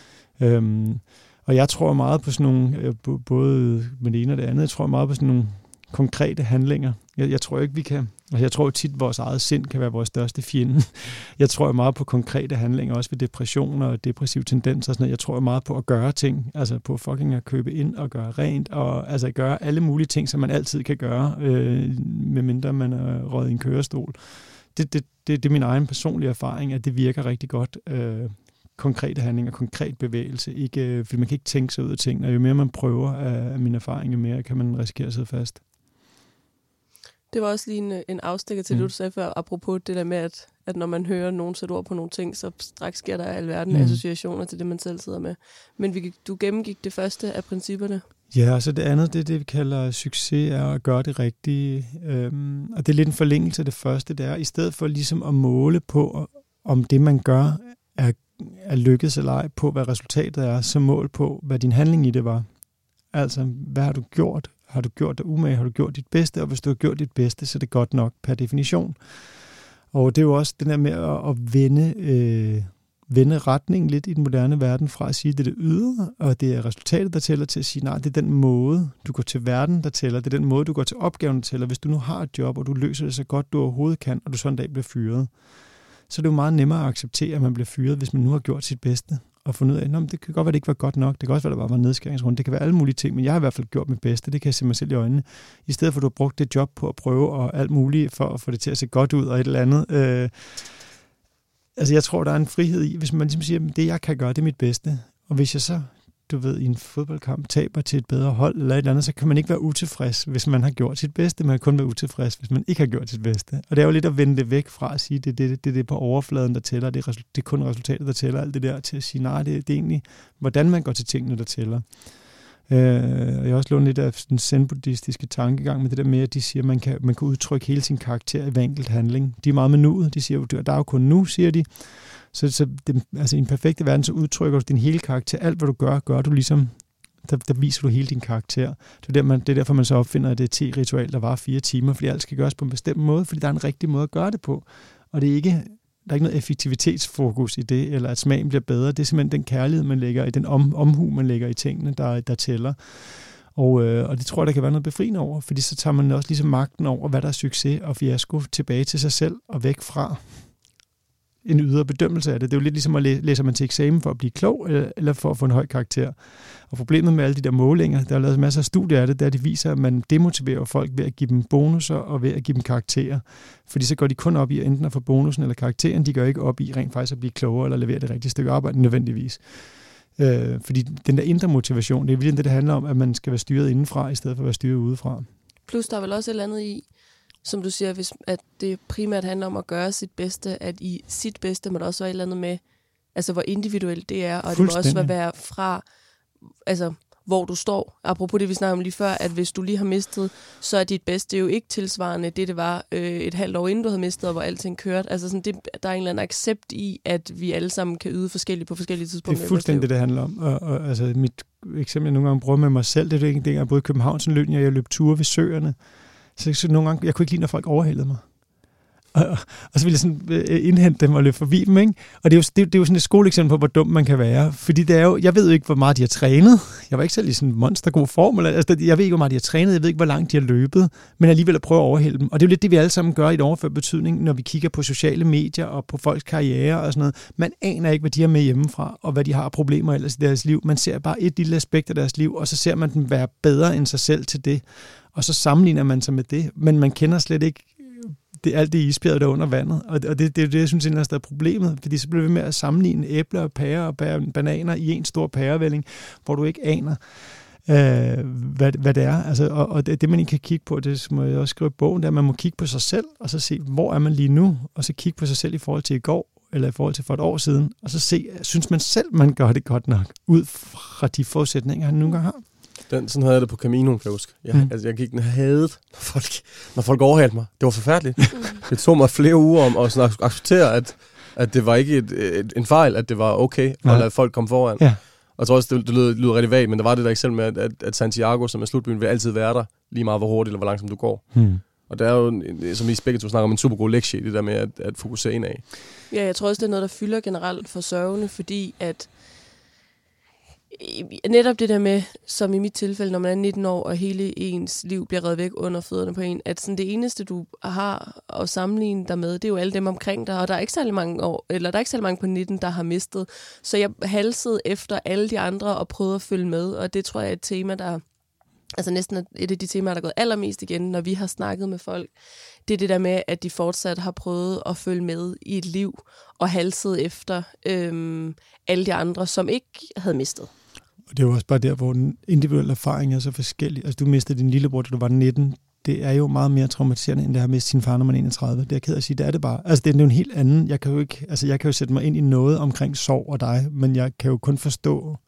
Øhm, Og jeg tror meget på sådan nogle, både med det ene og det andet, jeg tror meget på sådan nogle konkrete handlinger. Jeg, jeg tror ikke, vi kan, altså jeg tror tit, at vores eget sind kan være vores største fjende. Jeg tror meget på konkrete handlinger, også ved depressioner og depressive tendenser og sådan noget. Jeg tror meget på at gøre ting, altså på fucking at købe ind og gøre rent, og altså gøre alle mulige ting, som man altid kan gøre, øh, medmindre man er røget i en kørestol. Det, det, det, det er min egen personlige erfaring, at det virker rigtig godt. Øh, konkrete handlinger, konkret bevægelse, ikke, fordi man kan ikke tænke sig ud af ting, og jo mere man prøver af min erfaring, jo mere kan man risikere at sidde fast. Det var også lige en, en afstikker til mm. det, du sagde før, apropos det der med, at, at når man hører nogen sætte ord på nogle ting, så straks sker der alverden mm. associationer til det, man selv sidder med. Men vi, du gennemgik det første af principperne. Ja, og så det andet, det det, vi kalder succes, er at gøre det rigtige. Øhm, og det er lidt en forlængelse af det første, det er, i stedet for ligesom at måle på, om det, man gør, er er lykkedes eller ej på, hvad resultatet er, så mål på, hvad din handling i det var. Altså, hvad har du gjort? Har du gjort dig umage? Har du gjort dit bedste? Og hvis du har gjort dit bedste, så er det godt nok per definition. Og det er jo også den der med at, at vende, øh, vende retningen lidt i den moderne verden fra at sige, det er det ydre, og det er resultatet, der tæller, til at sige, nej, det er den måde, du går til verden, der tæller. Det er den måde, du går til opgaven, der tæller. Hvis du nu har et job, og du løser det så godt, du overhovedet kan, og du så en dag bliver fyret, så er det jo meget nemmere at acceptere, at man bliver fyret, hvis man nu har gjort sit bedste, og fundet ud af, at det kan godt være, det ikke var godt nok, det kan også være, at der bare var en nedskæringsrunde, det kan være alle mulige ting, men jeg har i hvert fald gjort mit bedste, det kan jeg se mig selv i øjnene, i stedet for at du har brugt det job på at prøve og alt muligt, for at få det til at se godt ud og et eller andet. Øh, altså jeg tror, der er en frihed i, hvis man ligesom siger, at det jeg kan gøre, det er mit bedste, og hvis jeg så, du ved, i en fodboldkamp taber til et bedre hold eller et eller andet, så kan man ikke være utilfreds, hvis man har gjort sit bedste. Man kan kun være utilfreds, hvis man ikke har gjort sit bedste. Og det er jo lidt at vende det væk fra at sige, det er det, det, det på overfladen, der tæller. Det er, det er kun resultatet, der tæller. Alt det der til at sige, nej, det, det er egentlig, hvordan man går til tingene, der tæller. Øh, og jeg har også lånt lidt af den zen-buddhistiske tankegang med det der med, at de siger, at man kan, man kan udtrykke hele sin karakter i hver enkelt handling. De er meget med nuet. De siger, der er jo kun nu, siger de. Så, så det, altså i en perfekte verden, så udtrykker du din hele karakter. Alt, hvad du gør, gør du ligesom Der, der viser du hele din karakter. Det er, der, man, det er derfor, man så opfinder det te-ritual, der var fire timer, fordi alt skal gøres på en bestemt måde, fordi der er en rigtig måde at gøre det på. Og det er ikke, der er ikke noget effektivitetsfokus i det, eller at smagen bliver bedre. Det er simpelthen den kærlighed, man lægger i, den om, omhu, man lægger i tingene, der, der tæller. Og, øh, og det tror jeg, der kan være noget befriende over, fordi så tager man også ligesom magten over, hvad der er succes og fiasko, tilbage til sig selv og væk fra en ydre bedømmelse af det. Det er jo lidt ligesom at læ- læser man til eksamen for at blive klog, eller, eller for at få en høj karakter. Og problemet med alle de der målinger, der er lavet masser af studier af det, der de viser, at man demotiverer folk ved at give dem bonusser og ved at give dem karakterer. Fordi så går de kun op i enten at få bonusen eller karakteren, de går ikke op i rent faktisk at blive klogere eller levere det rigtige stykke arbejde nødvendigvis. Øh, fordi den der indre motivation, det er virkelig det, det handler om, at man skal være styret indenfra, i stedet for at være styret udefra. Plus der er vel også et eller andet i, som du siger, hvis, at det primært handler om at gøre sit bedste, at i sit bedste må der også være et eller andet med, altså hvor individuelt det er, og det må også være fra, altså hvor du står. Apropos det, vi snakkede om lige før, at hvis du lige har mistet, så er dit bedste jo ikke tilsvarende det, det var øh, et halvt år inden du havde mistet, og hvor alting kørte. Altså sådan, det, der er en eller anden accept i, at vi alle sammen kan yde forskelligt på forskellige tidspunkter. Det er fuldstændig det, det handler om. Og, og, altså mit eksempel, jeg nogle gange bruger med mig selv, det er ikke det, jeg boede i København, så løb jeg, jeg løb ture ved søerne. Så, så nogle gange, jeg kunne ikke lide, når folk overhældede mig. Og, og så ville jeg sådan øh, indhente dem og løbe forbi dem, ikke? Og det er, jo, det, det er jo sådan et skoleeksempel på, hvor dum man kan være. Fordi det er jo, jeg ved jo ikke, hvor meget de har trænet. Jeg var ikke selv i sådan en monstergod form. Eller, altså, jeg ved ikke, hvor meget de har trænet. Jeg ved ikke, hvor langt de har løbet. Men alligevel at prøve at overhælde dem. Og det er jo lidt det, vi alle sammen gør i et overført betydning, når vi kigger på sociale medier og på folks karriere og sådan noget. Man aner ikke, hvad de har med hjemmefra, og hvad de har af problemer ellers i deres liv. Man ser bare et lille aspekt af deres liv, og så ser man dem være bedre end sig selv til det. Og så sammenligner man sig med det. Men man kender slet ikke det er alt det isbjerget, der er under vandet. Og det, det, det er det, jeg synes, er problemet. Fordi så bliver vi med at sammenligne æbler og pærer og bananer i en stor pærevælling, hvor du ikke aner, øh, hvad, hvad det er. Altså, og, og det, det, man ikke kan kigge på, det må jeg også skrive i bogen, det er, at man må kigge på sig selv, og så se, hvor er man lige nu, og så kigge på sig selv i forhold til i går, eller i forhold til for et år siden, og så se, synes man selv, man gør det godt nok, ud fra de forudsætninger, han nogle gange har. Den, sådan havde jeg det på Caminoen, kan jeg huske. Jeg, mm. altså, jeg gik den hadet, når folk, når folk overhældte mig. Det var forfærdeligt. Det tog mig flere uger om at sådan acceptere, at, at det var ikke et, et, en fejl, at det var okay at lade folk komme foran. Ja. Og jeg tror også, det, det lyder, lyder rigtig vagt, men der var det der eksempel med, at, at, at Santiago, som er slutbyen, vil altid være der, lige meget hvor hurtigt eller hvor langsomt du går. Mm. Og det er jo, som I begge to snakker om, en super god lektie, det der med at, at fokusere indad. Ja, jeg tror også, det er noget, der fylder generelt for sørgende, fordi at netop det der med, som i mit tilfælde, når man er nitten år, og hele ens liv bliver revet væk under fødderne på en, at sådan det eneste, du har at sammenligne dig med, det er jo alle dem omkring dig, og der er ikke særlig mange år, eller der er ikke særlig mange på nitten, der har mistet. Så jeg halsede efter alle de andre og prøvede at følge med, og det tror jeg er et tema, der altså næsten et af de temaer, der er gået allermest igen, når vi har snakket med folk. Det er det der med, at de fortsat har prøvet at følge med i et liv, og halset efter øhm, alle de andre, som ikke havde mistet. Og det er jo også bare der, hvor den individuelle erfaring er så forskellig. Altså, du mistede din lillebror, da du var nitten. Det er jo meget mere traumatiserende, end det her med sin far, når man er enogtredive. Det er jeg ked af at sige, det er det bare. Altså, det er jo en helt anden. Jeg kan jo ikke, altså, jeg kan jo sætte mig ind i noget omkring sorg og dig, men jeg kan jo kun forstå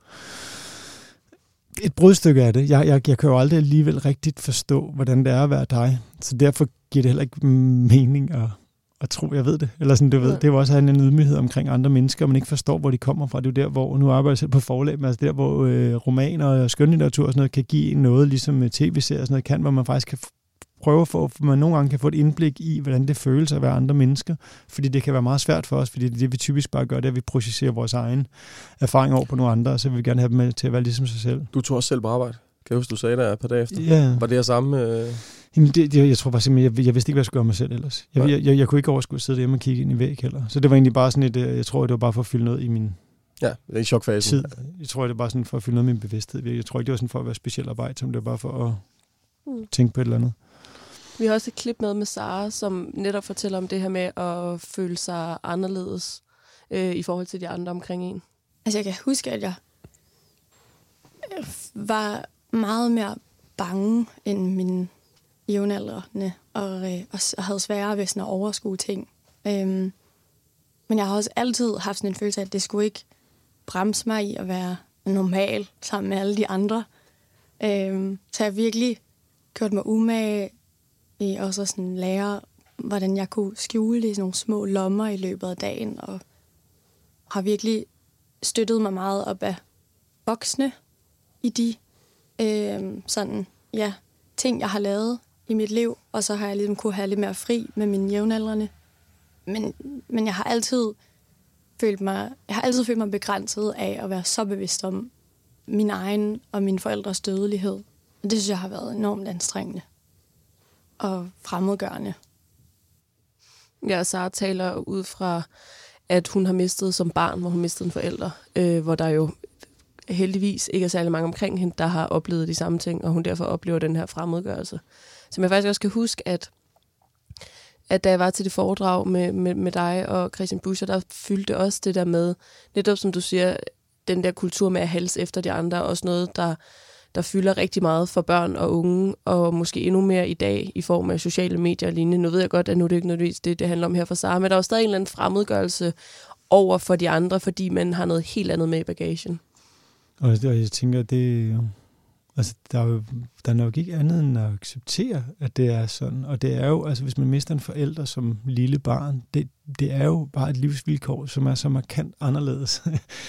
et brudstykke af det. Jeg, jeg, jeg kan jo aldrig alligevel rigtigt forstå, hvordan det er at være dig. Så derfor giver det heller ikke mening at, at tro, jeg ved det. Eller sådan, du ved, det er jo også at have en ydmyghed omkring andre mennesker, og man ikke forstår, hvor de kommer fra. Det er jo der, hvor, nu arbejder jeg selv på forlag, men altså der, hvor øh, romaner og skønlitteratur og sådan noget kan give noget, ligesom tv-serier og sådan noget kan, hvor man faktisk kan prøve at få, man nogle gange kan få et indblik i, hvordan det føles at være andre mennesker. Fordi det kan være meget svært for os, fordi det, det vi typisk bare gør, det er, at vi projicerer vores egen erfaring over på nogle andre, og så vil vi gerne have dem med til at være ligesom sig selv. Du tog også selv på arbejde. Kan jeg huske, du sagde der et par dage efter? Ja. Var det her samme? Øh... Jamen det, det, jeg tror bare simpelthen, jeg, jeg vidste ikke, hvad jeg skulle gøre mig selv ellers. Jeg, jeg, jeg, jeg kunne ikke overskue at sidde derhjemme og kigge ind i væg heller. Så det var egentlig bare sådan et, jeg tror, det var bare for at fylde noget i min ja, det er i chokfasen. tid. Jeg tror, det var bare sådan for at fylde noget i min bevidsthed. Jeg tror ikke, det var sådan for at være specielt arbejde, som det var bare for at mm. tænke på et eller andet. Vi har også et klip med med Sara, som netop fortæller om det her med at føle sig anderledes øh, i forhold til de andre omkring en. Altså jeg kan huske, at jeg var meget mere bange end mine jævnaldrende, og, øh, og havde sværere ved sådan at overskue ting. Øhm, men jeg har også altid haft sådan en følelse af, at det skulle ikke bremse mig i at være normal sammen med alle de andre. Øhm, så jeg har virkelig gjort mig umage i også at sådan lære, hvordan jeg kunne skjule det i sådan nogle små lommer i løbet af dagen, og har virkelig støttet mig meget op af voksne i de øh, sådan, ja, ting, jeg har lavet i mit liv, og så har jeg ligesom kunne have lidt mere fri med mine jævnaldrende. Men, men jeg har altid følt mig, jeg har altid følt mig begrænset af at være så bevidst om min egen og mine forældres dødelighed. Og det synes jeg har været enormt anstrengende og fremmedgørende. Ja, Sara taler ud fra, at hun har mistet som barn, hvor hun mistede en forælder, øh, hvor der jo heldigvis ikke er særlig mange omkring hende, der har oplevet de samme ting, og hun derfor oplever den her fremmedgørelse. Så jeg faktisk også kan huske, at, at da jeg var til det foredrag med, med, med dig og Christian Buscher, der fyldte også det der med, netop som du siger, den der kultur med at halse efter de andre, også noget, der, der fylder rigtig meget for børn og unge, og måske endnu mere i dag i form af sociale medier og lignende. Nu ved jeg godt, at nu er det ikke nødvendigvis det, det handler om her for Sara, men der er jo stadig en eller anden fremmedgørelse over for de andre, fordi man har noget helt andet med i bagagen. Og jeg tænker, det altså, der er jo der er nok ikke andet end at acceptere, at det er sådan. Og det er jo, altså hvis man mister en forælder som lille barn, det, det er jo bare et livsvilkår, som er så markant anderledes,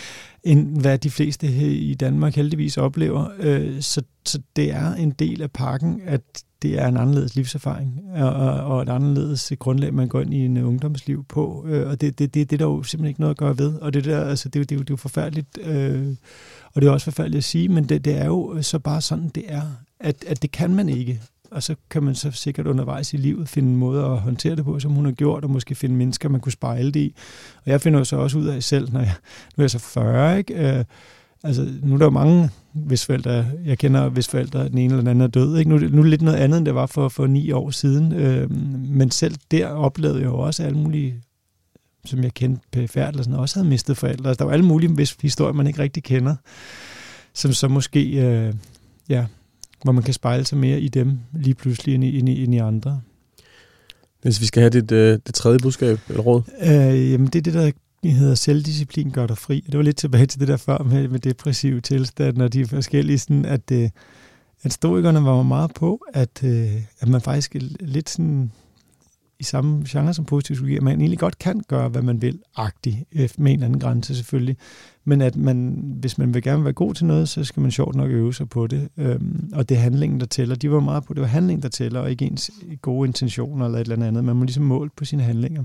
end hvad de fleste i Danmark heldigvis oplever. Så, så det er en del af pakken, at det er en anderledes livserfaring, og, og et anderledes grundlag, man går ind i en ungdomsliv på. Og det, det, det, det er der jo simpelthen ikke noget at gøre ved. Og det, der, altså, det, det, det, er jo, det er jo forfærdeligt, øh, og det er også forfærdeligt at sige, men det, det er jo så bare sådan, det er, at, at det kan man ikke. Og så kan man så sikkert undervejs i livet finde en måde at håndtere det på, som hun har gjort, og måske finde mennesker, man kunne spejle det i. Og jeg finder jo så også ud af selv, når jeg, nu er jeg så fyrre, ikke? Øh, altså, nu er der jo mange, hvis forældre, jeg kender, hvis forældre den ene eller den anden er død, ikke? Nu, nu er det lidt noget andet, end det var for, for ni år siden. Øh, men selv der oplevede jeg jo også alle mulige, som jeg kendte pæfærd, eller sådan, også havde mistet forældre. Altså, der var alle mulige hvis historier, man ikke rigtig kender, som så måske, øh, ja, hvor man kan spejle sig mere i dem lige pludselig end i, end i, end i andre. Hvis vi skal have dit, øh, det tredje budskab eller råd? Øh, jamen, det er det, der hedder selvdisciplin gør dig fri. Det var lidt tilbage til det der før med, med depressiv tilstand og de forskellige, sådan at, øh, at stoikerne var meget på, at, øh, at man faktisk er lidt sådan i samme genre som positiv psykologi, at man egentlig godt kan gøre, hvad man vil, agtigt, med en eller anden grænse selvfølgelig, men at man, hvis man vil gerne være god til noget, så skal man sjovt nok øve sig på det, øhm, og det er handlingen, der tæller. De var meget på, det var handlingen, der tæller, og ikke ens gode intentioner eller et eller andet. Man må ligesom måle på sine handlinger.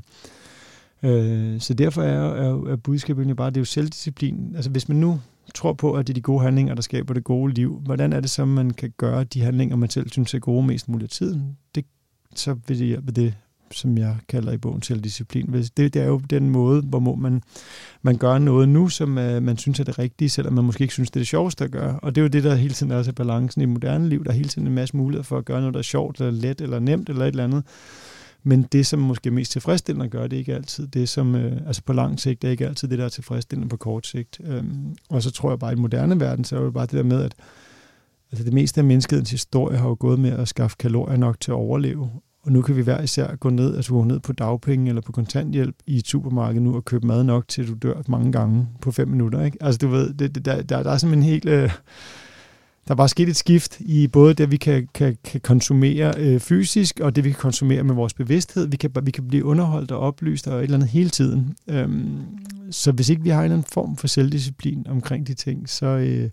Øh, så derfor er, er, er budskabet jo bare, det er jo selvdisciplin. Altså hvis man nu tror på, at det er de gode handlinger, der skaber det gode liv, hvordan er det så, man kan gøre de handlinger, man selv synes er gode mest muligt af tiden? Det, så vil det hjælpe det, som jeg kalder i bogen selvdisciplin. Det, det er jo den måde, hvor man, man gør noget nu, som uh, man synes er det rigtige, selvom man måske ikke synes, det er det sjoveste at gøre. Og det er jo det, der hele tiden er også balancen i moderne liv. Der er hele tiden en masse muligheder for at gøre noget, der er sjovt, eller let, eller nemt, eller et eller andet. Men det, som måske er mest tilfredsstillende at gøre, det er ikke altid det, som, uh, altså på lang sigt, det er ikke altid det, der er tilfredsstillende på kort sigt. Um, og så tror jeg bare, i den moderne verden, så er det bare det der med, at altså det meste af menneskehedens historie har jo gået med at skaffe kalorier nok til at overleve. Og nu kan vi hver især gå ned, altså gå ned på dagpenge eller på kontanthjælp i et supermarked nu og købe mad nok til, du dør mange gange på fem minutter. Ikke? Altså du ved, det, det, der, der, der er simpelthen en helt... Øh, der er bare sket et skift i både det, vi kan, kan, kan konsumere øh, fysisk, og det, vi kan konsumere med vores bevidsthed. Vi kan, vi kan blive underholdt og oplyst og et eller andet hele tiden. Øhm, så hvis ikke vi har en eller anden form for selvdisciplin omkring de ting, så, øh,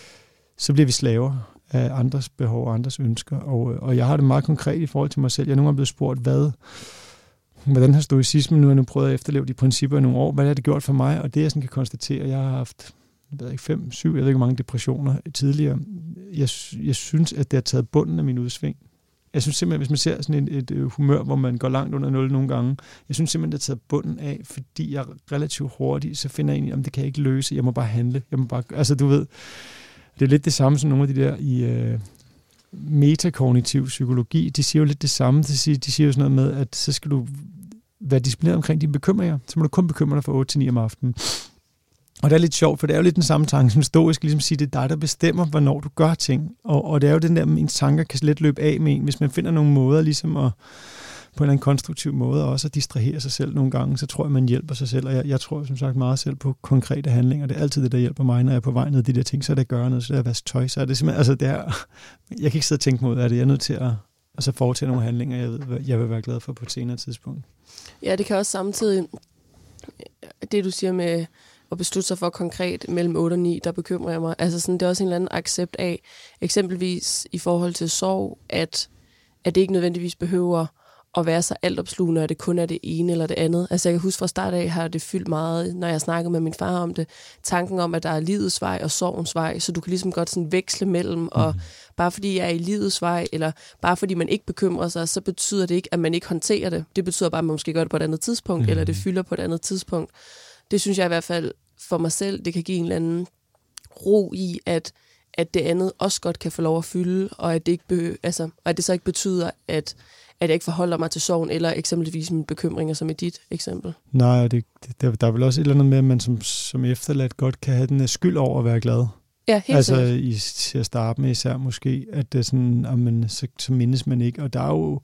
så bliver vi slaver af andres behov og andres ønsker. Og, og jeg har det meget konkret i forhold til mig selv. Jeg er nogle gange blevet spurgt, hvad, hvordan har stoicismen nu, jeg nu prøvet at efterleve de principper i nogle år, hvad har det gjort for mig? Og det, jeg sådan kan konstatere, jeg har haft jeg ved ikke, fem, syv, jeg ved ikke, hvor mange depressioner tidligere. Jeg, jeg synes, at det har taget bunden af min udsving. Jeg synes simpelthen, hvis man ser sådan et, et humør, hvor man går langt under nul nogle gange, jeg synes simpelthen, det har taget bunden af, fordi jeg relativt hurtigt, så finder jeg egentlig, om det kan jeg ikke løse, jeg må bare handle. Jeg må bare, altså du ved, det er lidt det samme som nogle af de der i øh, metakognitiv psykologi. De siger jo lidt det samme. De siger, de siger jo sådan noget med, at så skal du være disciplineret omkring dine bekymringer. Så må du kun bekymre dig fra otte til ni om aftenen. Og det er lidt sjovt, for det er jo lidt den samme tanke som stoisk, ligesom sige, det er dig, der bestemmer, hvornår du gør ting. Og, og det er jo den der, en tanker kan let løbe af med en, hvis man finder nogle måder ligesom at på en eller anden konstruktiv måde, og også at distrahere sig selv nogle gange, så tror jeg, man hjælper sig selv. Og jeg, jeg tror som sagt meget selv på konkrete handlinger. Det er altid det, der hjælper mig, når jeg er på vej ned de der ting, så er det at gøre noget, så er det at vaske tøj, så er det simpelthen, altså det er, jeg kan ikke sidde og tænke mod, at jeg er nødt til at altså foretage nogle handlinger, jeg ved, jeg vil være glad for på et senere tidspunkt. Ja, det kan også samtidig, det du siger med at beslutte sig for konkret mellem otte og ni, der bekymrer jeg mig. Altså sådan, det er også en eller anden accept af, eksempelvis i forhold til sorg, at, at det ikke nødvendigvis behøver at være så altopslugende, at det kun er det ene eller det andet. Altså jeg kan huske fra start af, har det fyldt meget, når jeg snakkede med min far om det, tanken om, at der er livets vej og sorgens vej, så du kan ligesom godt sådan veksle mellem, mm. og bare fordi jeg er i livets vej, eller bare fordi man ikke bekymrer sig, så betyder det ikke, at man ikke håndterer det. Det betyder bare, at man måske gør det på et andet tidspunkt, mm. eller det fylder på et andet tidspunkt. Det synes jeg i hvert fald for mig selv, det kan give en eller anden ro i, at, at det andet også godt kan få lov at fylde, og at det, ikke be, altså, og at det så ikke betyder, at at jeg ikke forholder mig til sorgen, eller eksempelvis mine bekymringer, som i dit eksempel. Nej, det, det, der er vel også et eller andet med, at man som, som efterladt godt kan have den skyld over at være glad. Ja, helt altså sikkert. I, til at starte med især måske, at det er sådan, at man, så, så mindes man ikke. Og der er jo...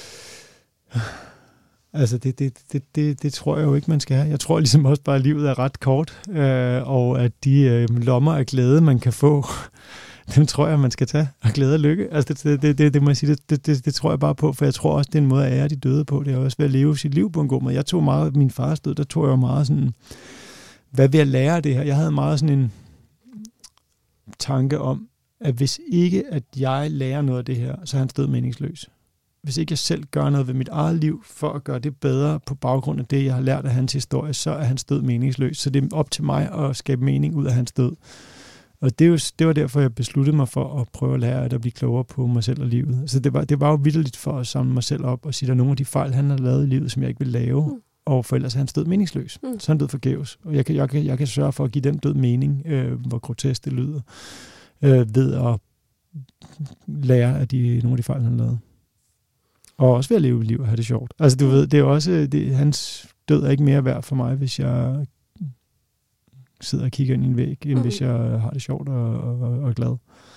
Altså det, det, det, det, det tror jeg jo ikke, man skal have. Jeg tror ligesom også bare, at livet er ret kort, øh, og at de øh, lommer af glæde, man kan få, dem tror jeg, man skal tage, og glæde og lykke. Altså det, det, det, det må jeg sige, det, det, det, det tror jeg bare på, for jeg tror også, det er en måde at ære de døde på. Det er også ved at leve sit liv på en god måde. Jeg tog meget, min fars død, der tog jeg jo meget sådan, hvad vil jeg lære af det her? Jeg havde meget sådan en tanke om, at hvis ikke, at jeg lærer noget af det her, så er han død meningsløs. Hvis ikke jeg selv gør noget ved mit eget liv, for at gøre det bedre på baggrund af det, jeg har lært af hans historie, så er hans død meningsløs. Så det er op til mig at skabe mening ud af hans død. Og det, er jo, det var derfor, jeg besluttede mig for at prøve at lære at blive klogere på mig selv og livet. Så det var, det var jo vitterligt for at samle mig selv op og sige, at der er nogle af de fejl, han har lavet i livet, som jeg ikke vil lave. Mm. Og for ellers er hans død meningsløs. Mm. Så er han død forgæves. Og jeg kan, jeg, kan, jeg kan sørge for at give den død mening, øh, hvor grotesk det lyder, øh, ved at lære af de, nogle af de fejl, han har lavet. Og også ved at leve liv og have det sjovt. Altså du ved, det er jo også, det, hans død er ikke mere værd for mig, hvis jeg sidder og kigger ind i en væg, end mm. hvis jeg har det sjovt og, og, og er glad.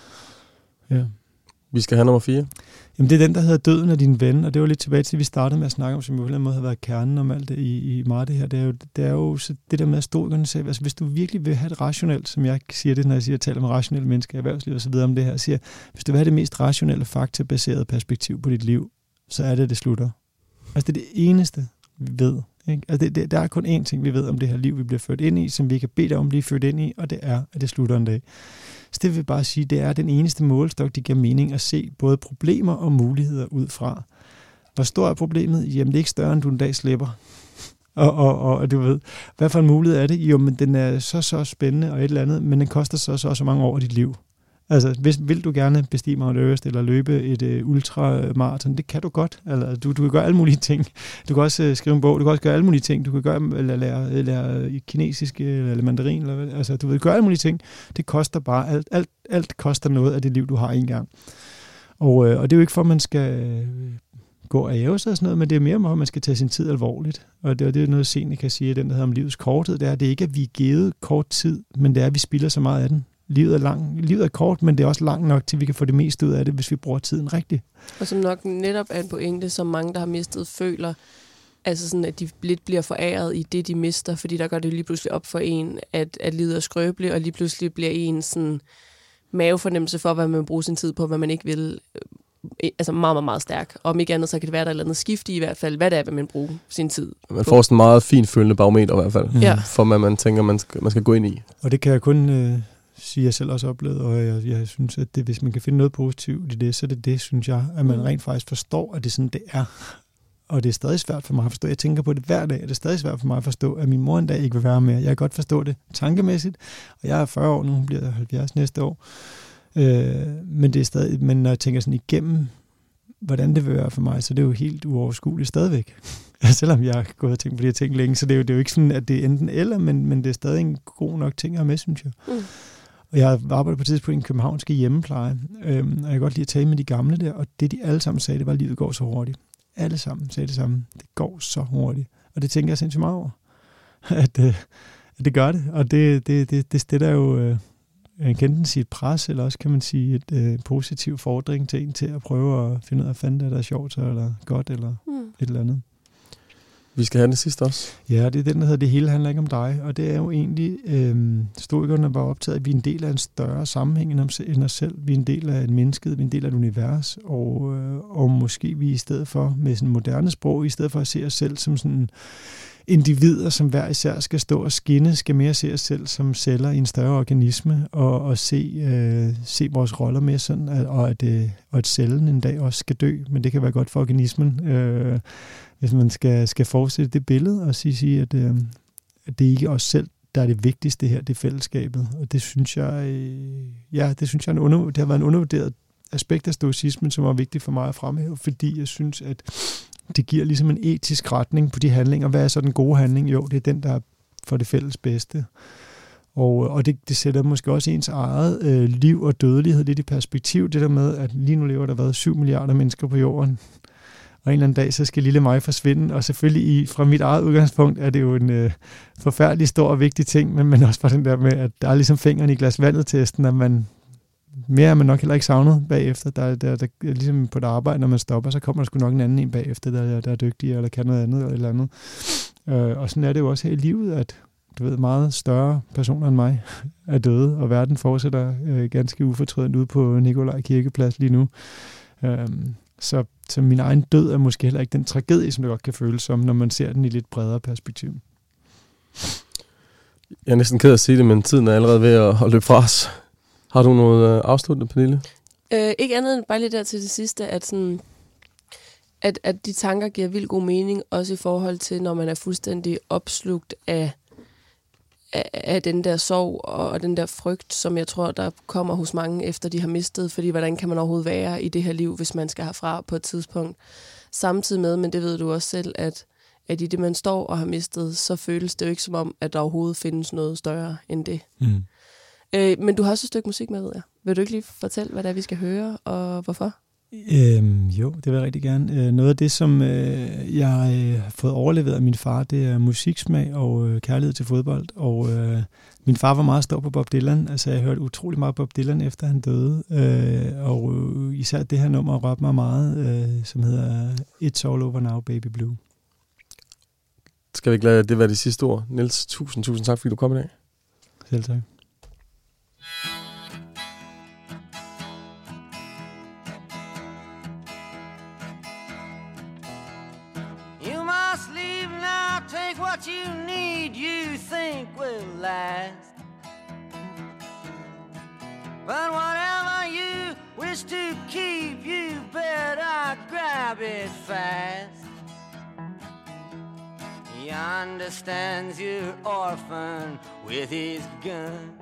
Ja. Vi skal have nummer fire. Jamen det er den, der hedder Døden af din ven, og det var lidt tilbage til, vi startede med at snakke om, som jo på en måde har været kernen om alt det i, i meget det her. Det er jo, det er jo så det der med at stå selv. Altså hvis du virkelig vil have det rationelt, som jeg siger det, når jeg siger, jeg taler med rationelle mennesker, erhvervsliv og så videre om det her, siger, hvis du vil have det mest rationelle, faktabaserede perspektiv på dit liv, så er det, det slutter. Altså det er det eneste, vi ved. Ikke? Altså det, det, der er kun én ting, vi ved om det her liv, vi bliver født ind i, som vi kan bede dig om at blive født ind i, og det er, at det slutter en dag. Så det vil jeg bare sige, det er den eneste målestok, det giver mening at se både problemer og muligheder ud fra. Hvor stor er problemet? Jamen det er ikke større, end du en dag slipper. Og, og, og, og du ved, hvad for en mulighed er det? Jo, men den er så, så spændende og et eller andet, men den koster så, så, så mange år af dit liv. Altså, hvis, vil du gerne bestige Mount Everest eller løbe et uh, ultramarathon, det kan du godt. Altså, du, du kan gøre alle mulige ting. Du kan også uh, skrive en bog, du kan også gøre alle mulige ting. Du kan gøre, eller lære, lære kinesisk eller mandarin. Eller, altså, du vil gøre alle mulige ting. Det koster bare, alt, alt, alt koster noget af det liv, du har en gang. Og, uh, og det er jo ikke for, at man skal uh, gå og æve sig og sådan noget, men det er mere om, at man skal tage sin tid alvorligt. Og det, og det er noget, Seneca kan sige, den der hedder om livets korthed. Det er, det er ikke, at vi er givet kort tid, men det er, at vi spilder så meget af den. Livet er, lang, livet er kort, men det er også langt nok til, at vi kan få det meste ud af det, hvis vi bruger tiden rigtigt. Og som nok netop er en pointe, som mange, der har mistet, føler, altså sådan, at de lidt bliver foræret i det, de mister, fordi der går det lige pludselig op for en, at, at livet er skrøbeligt, og lige pludselig bliver en sådan mavefornemmelse for, hvad man vil bruge sin tid på, hvad man ikke vil, altså meget, meget, meget stærk. Og om ikke andet, så kan det være, der er et eller andet skift i, i hvert fald, hvad det er, hvad man bruger sin tid på. Man får sådan en meget fin følende barometer i hvert fald, ja. For hvad man tænker, man skal, man skal gå ind i. Og det kan jeg kun øh, sige, jeg selv også oplevet, og jeg, jeg synes, at det, hvis man kan finde noget positivt i det, så er det det, synes jeg, at man rent faktisk forstår, at det er sådan, det er. Og det er stadig svært for mig at forstå. Jeg tænker på det hver dag, og det er stadig svært for mig at forstå, at min mor en dag ikke vil være mere. Jeg kan godt forstå det tankemæssigt, og jeg er fyrre år nu, hun bliver halvfjerds næste år. Øh, men det er stadig, men når jeg tænker sådan igennem, hvordan det vil være for mig, så det er jo helt uoverskueligt stadigvæk. Selvom jeg har gået og tænkt på de her ting længe, så det er jo, det er jo ikke sådan, at det er enten eller, men, men det er stadig en god nok ting at have med, synes jeg. Mm. Og jeg har arbejdet på tidspunkt i en københavnske hjemmepleje, øhm, og jeg kan godt lide at tale med de gamle der, og det de alle sammen sagde, det var, at livet går så hurtigt. Alle sammen sagde det samme. Det går så hurtigt. Og det tænker jeg sindssygt meget over. At, øh, at det gør det, og det, det, det, det stiller jo øh, enten sige et pres, eller også kan man sige et øh, positivt fordring til en til at prøve at finde ud af, hvad det der er sjovt, eller godt, eller mm. et eller andet. Vi skal have den sidste også. Ja, det er den, der hedder Det hele handler ikke om dig. Og det er jo egentlig, øh, stoikerne var optaget, at vi er en del af en større sammenhæng end os selv. Vi er en del af et menneske, vi er en del af et univers. Og, øh, og måske vi i stedet for, med sådan moderne sprog, i stedet for at se os selv som sådan individer, som hver især skal stå og skinne, skal mere se os selv som celler i en større organisme, og, og se, øh, se vores roller med sådan, at, og, at, øh, og at cellen en dag også skal dø, men det kan være godt for organismen, øh, hvis man skal, skal forestille det billede, og sige, sige at, øh, at det er ikke os selv, der er det vigtigste her, det er fællesskabet, og det synes jeg, øh, ja, det synes jeg, en under, det har været en undervurderet aspekt af stoicismen, som var vigtigt for mig at fremhæve, fordi jeg synes, at det giver ligesom en etisk retning på de handlinger. Hvad er så den gode handling? Jo, det er den, der er for det fælles bedste. Og, og det, det sætter måske også ens eget øh, liv og dødelighed lidt i perspektiv. Det der med, at lige nu lever der været syv milliarder mennesker på jorden. Og en eller anden dag, så skal lille mig forsvinde. Og selvfølgelig i, fra mit eget udgangspunkt er det jo en øh, forfærdelig stor og vigtig ting, men, men også for den der med, at der er ligesom fingeren i glas vandet-testen, at man mere er man nok heller ikke savnet bagefter. Der, der, der, ligesom på et arbejde, når man stopper, så kommer der sgu nok en anden en bagefter, der, der er dygtigere, eller kan noget andet, eller et eller andet. Øh, og sådan er det jo også her i livet, at du ved, meget større personer end mig er døde, og verden fortsætter øh, ganske ufortrødent ude på Nikolaj Kirkeplads lige nu. Øh, så, så min egen død er måske heller ikke den tragedie, som det godt kan føles som, når man ser den i lidt bredere perspektiv. Jeg er næsten ked af at sige det, men tiden er allerede ved at, at løbe fra os. Har du noget øh, afsluttende, Pernille? Øh, ikke andet end bare lige der til det sidste, at, sådan, at, at de tanker giver vildt god mening, også i forhold til, når man er fuldstændig opslugt af, af, af den der sorg og, og den der frygt, som jeg tror, der kommer hos mange, efter de har mistet. Fordi hvordan kan man overhovedet være i det her liv, hvis man skal herfra på et tidspunkt? Samtidig med, men det ved du også selv, at, at i det, man står og har mistet, så føles det jo ikke som om, at der overhovedet findes noget større end det. Mm. Øh, men du har også et stykke musik med, ved jeg. Vil du ikke lige fortælle, hvad det er, vi skal høre, og hvorfor? Øhm, jo, det vil jeg rigtig gerne. Øh, noget af det, som øh, jeg har fået overleveret af min far, det er musiksmag og øh, kærlighed til fodbold. Og øh, min far var meget stor på Bob Dylan. Altså, jeg hørte utrolig meget Bob Dylan, efter han døde. Øh, og øh, især det her nummer rørte mig meget, øh, som hedder It's All Over Now, Baby Blue. Skal vi ikke lade det være de sidste ord? Niels, tusind, tusind tak, fordi du kom i dag. Selv tak. What you need, you think will last. But whatever you wish to keep, you better grab it fast. He understands your orphan with his gun,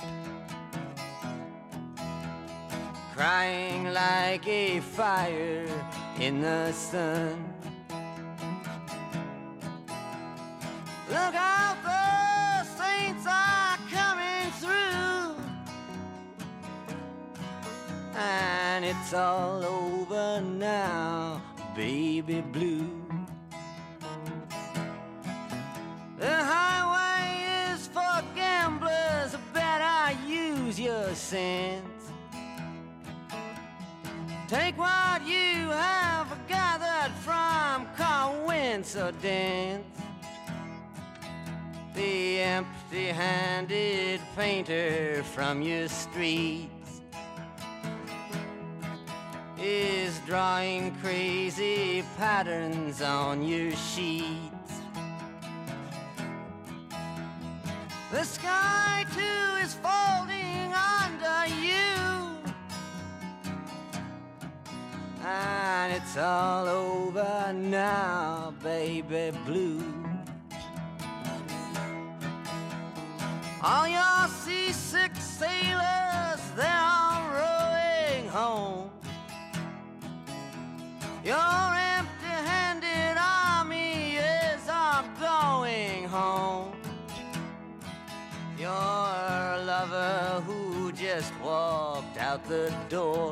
crying like a fire in the sun. Look out, the saints are coming through, and it's all over now, baby blue. The highway is for gamblers, better use your sense. Take what you have gathered from coincidence. The empty-handed painter from your streets is drawing crazy patterns on your sheets. The sky too is folding under you, and it's all over now, baby blue. All your seasick sailors, they're all rowing home. Your empty-handed army is all going home. Your lover who just walked out the door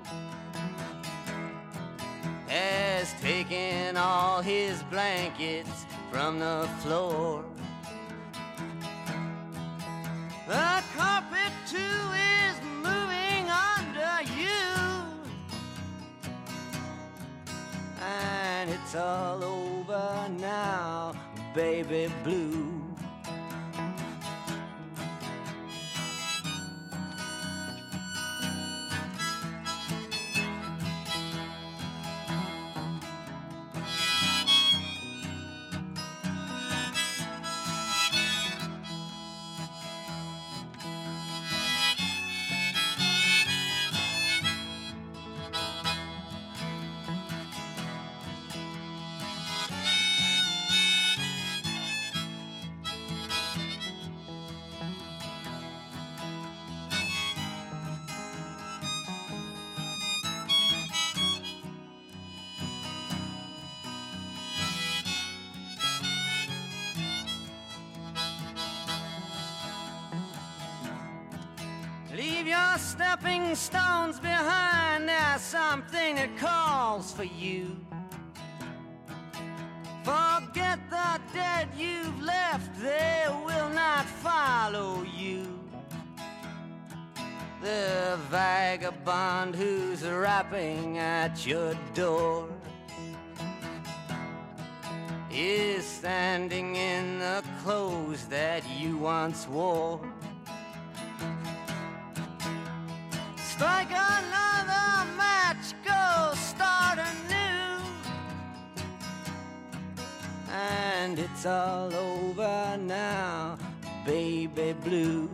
has taken all his blankets from the floor. The carpet too is moving under you, and it's all over now, baby blue. leave your stepping stones behind. There's something that calls for you. Forget the dead you've left, they will not follow you. The vagabond who's rapping at your door is standing in the clothes that you once wore. Strike another match, go start anew, and it's all over now, baby blue.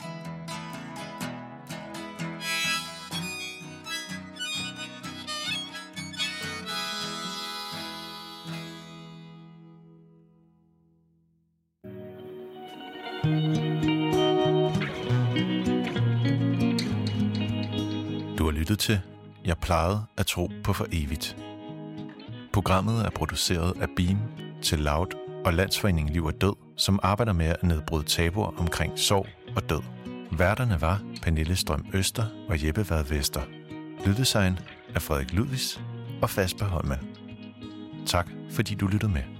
Du har lyttet til Jeg plejede at tro på for evigt. Programmet er produceret af Beam til Loud og Landsforeningen Liv og Død, som arbejder med at nedbryde tabuer omkring sorg og død. Værterne var Pernille Strøm Øster og Jeppe Vad Vester. Lyddesign af Frederik Ludvigs og Fasper Holman. Tak fordi du lyttede med.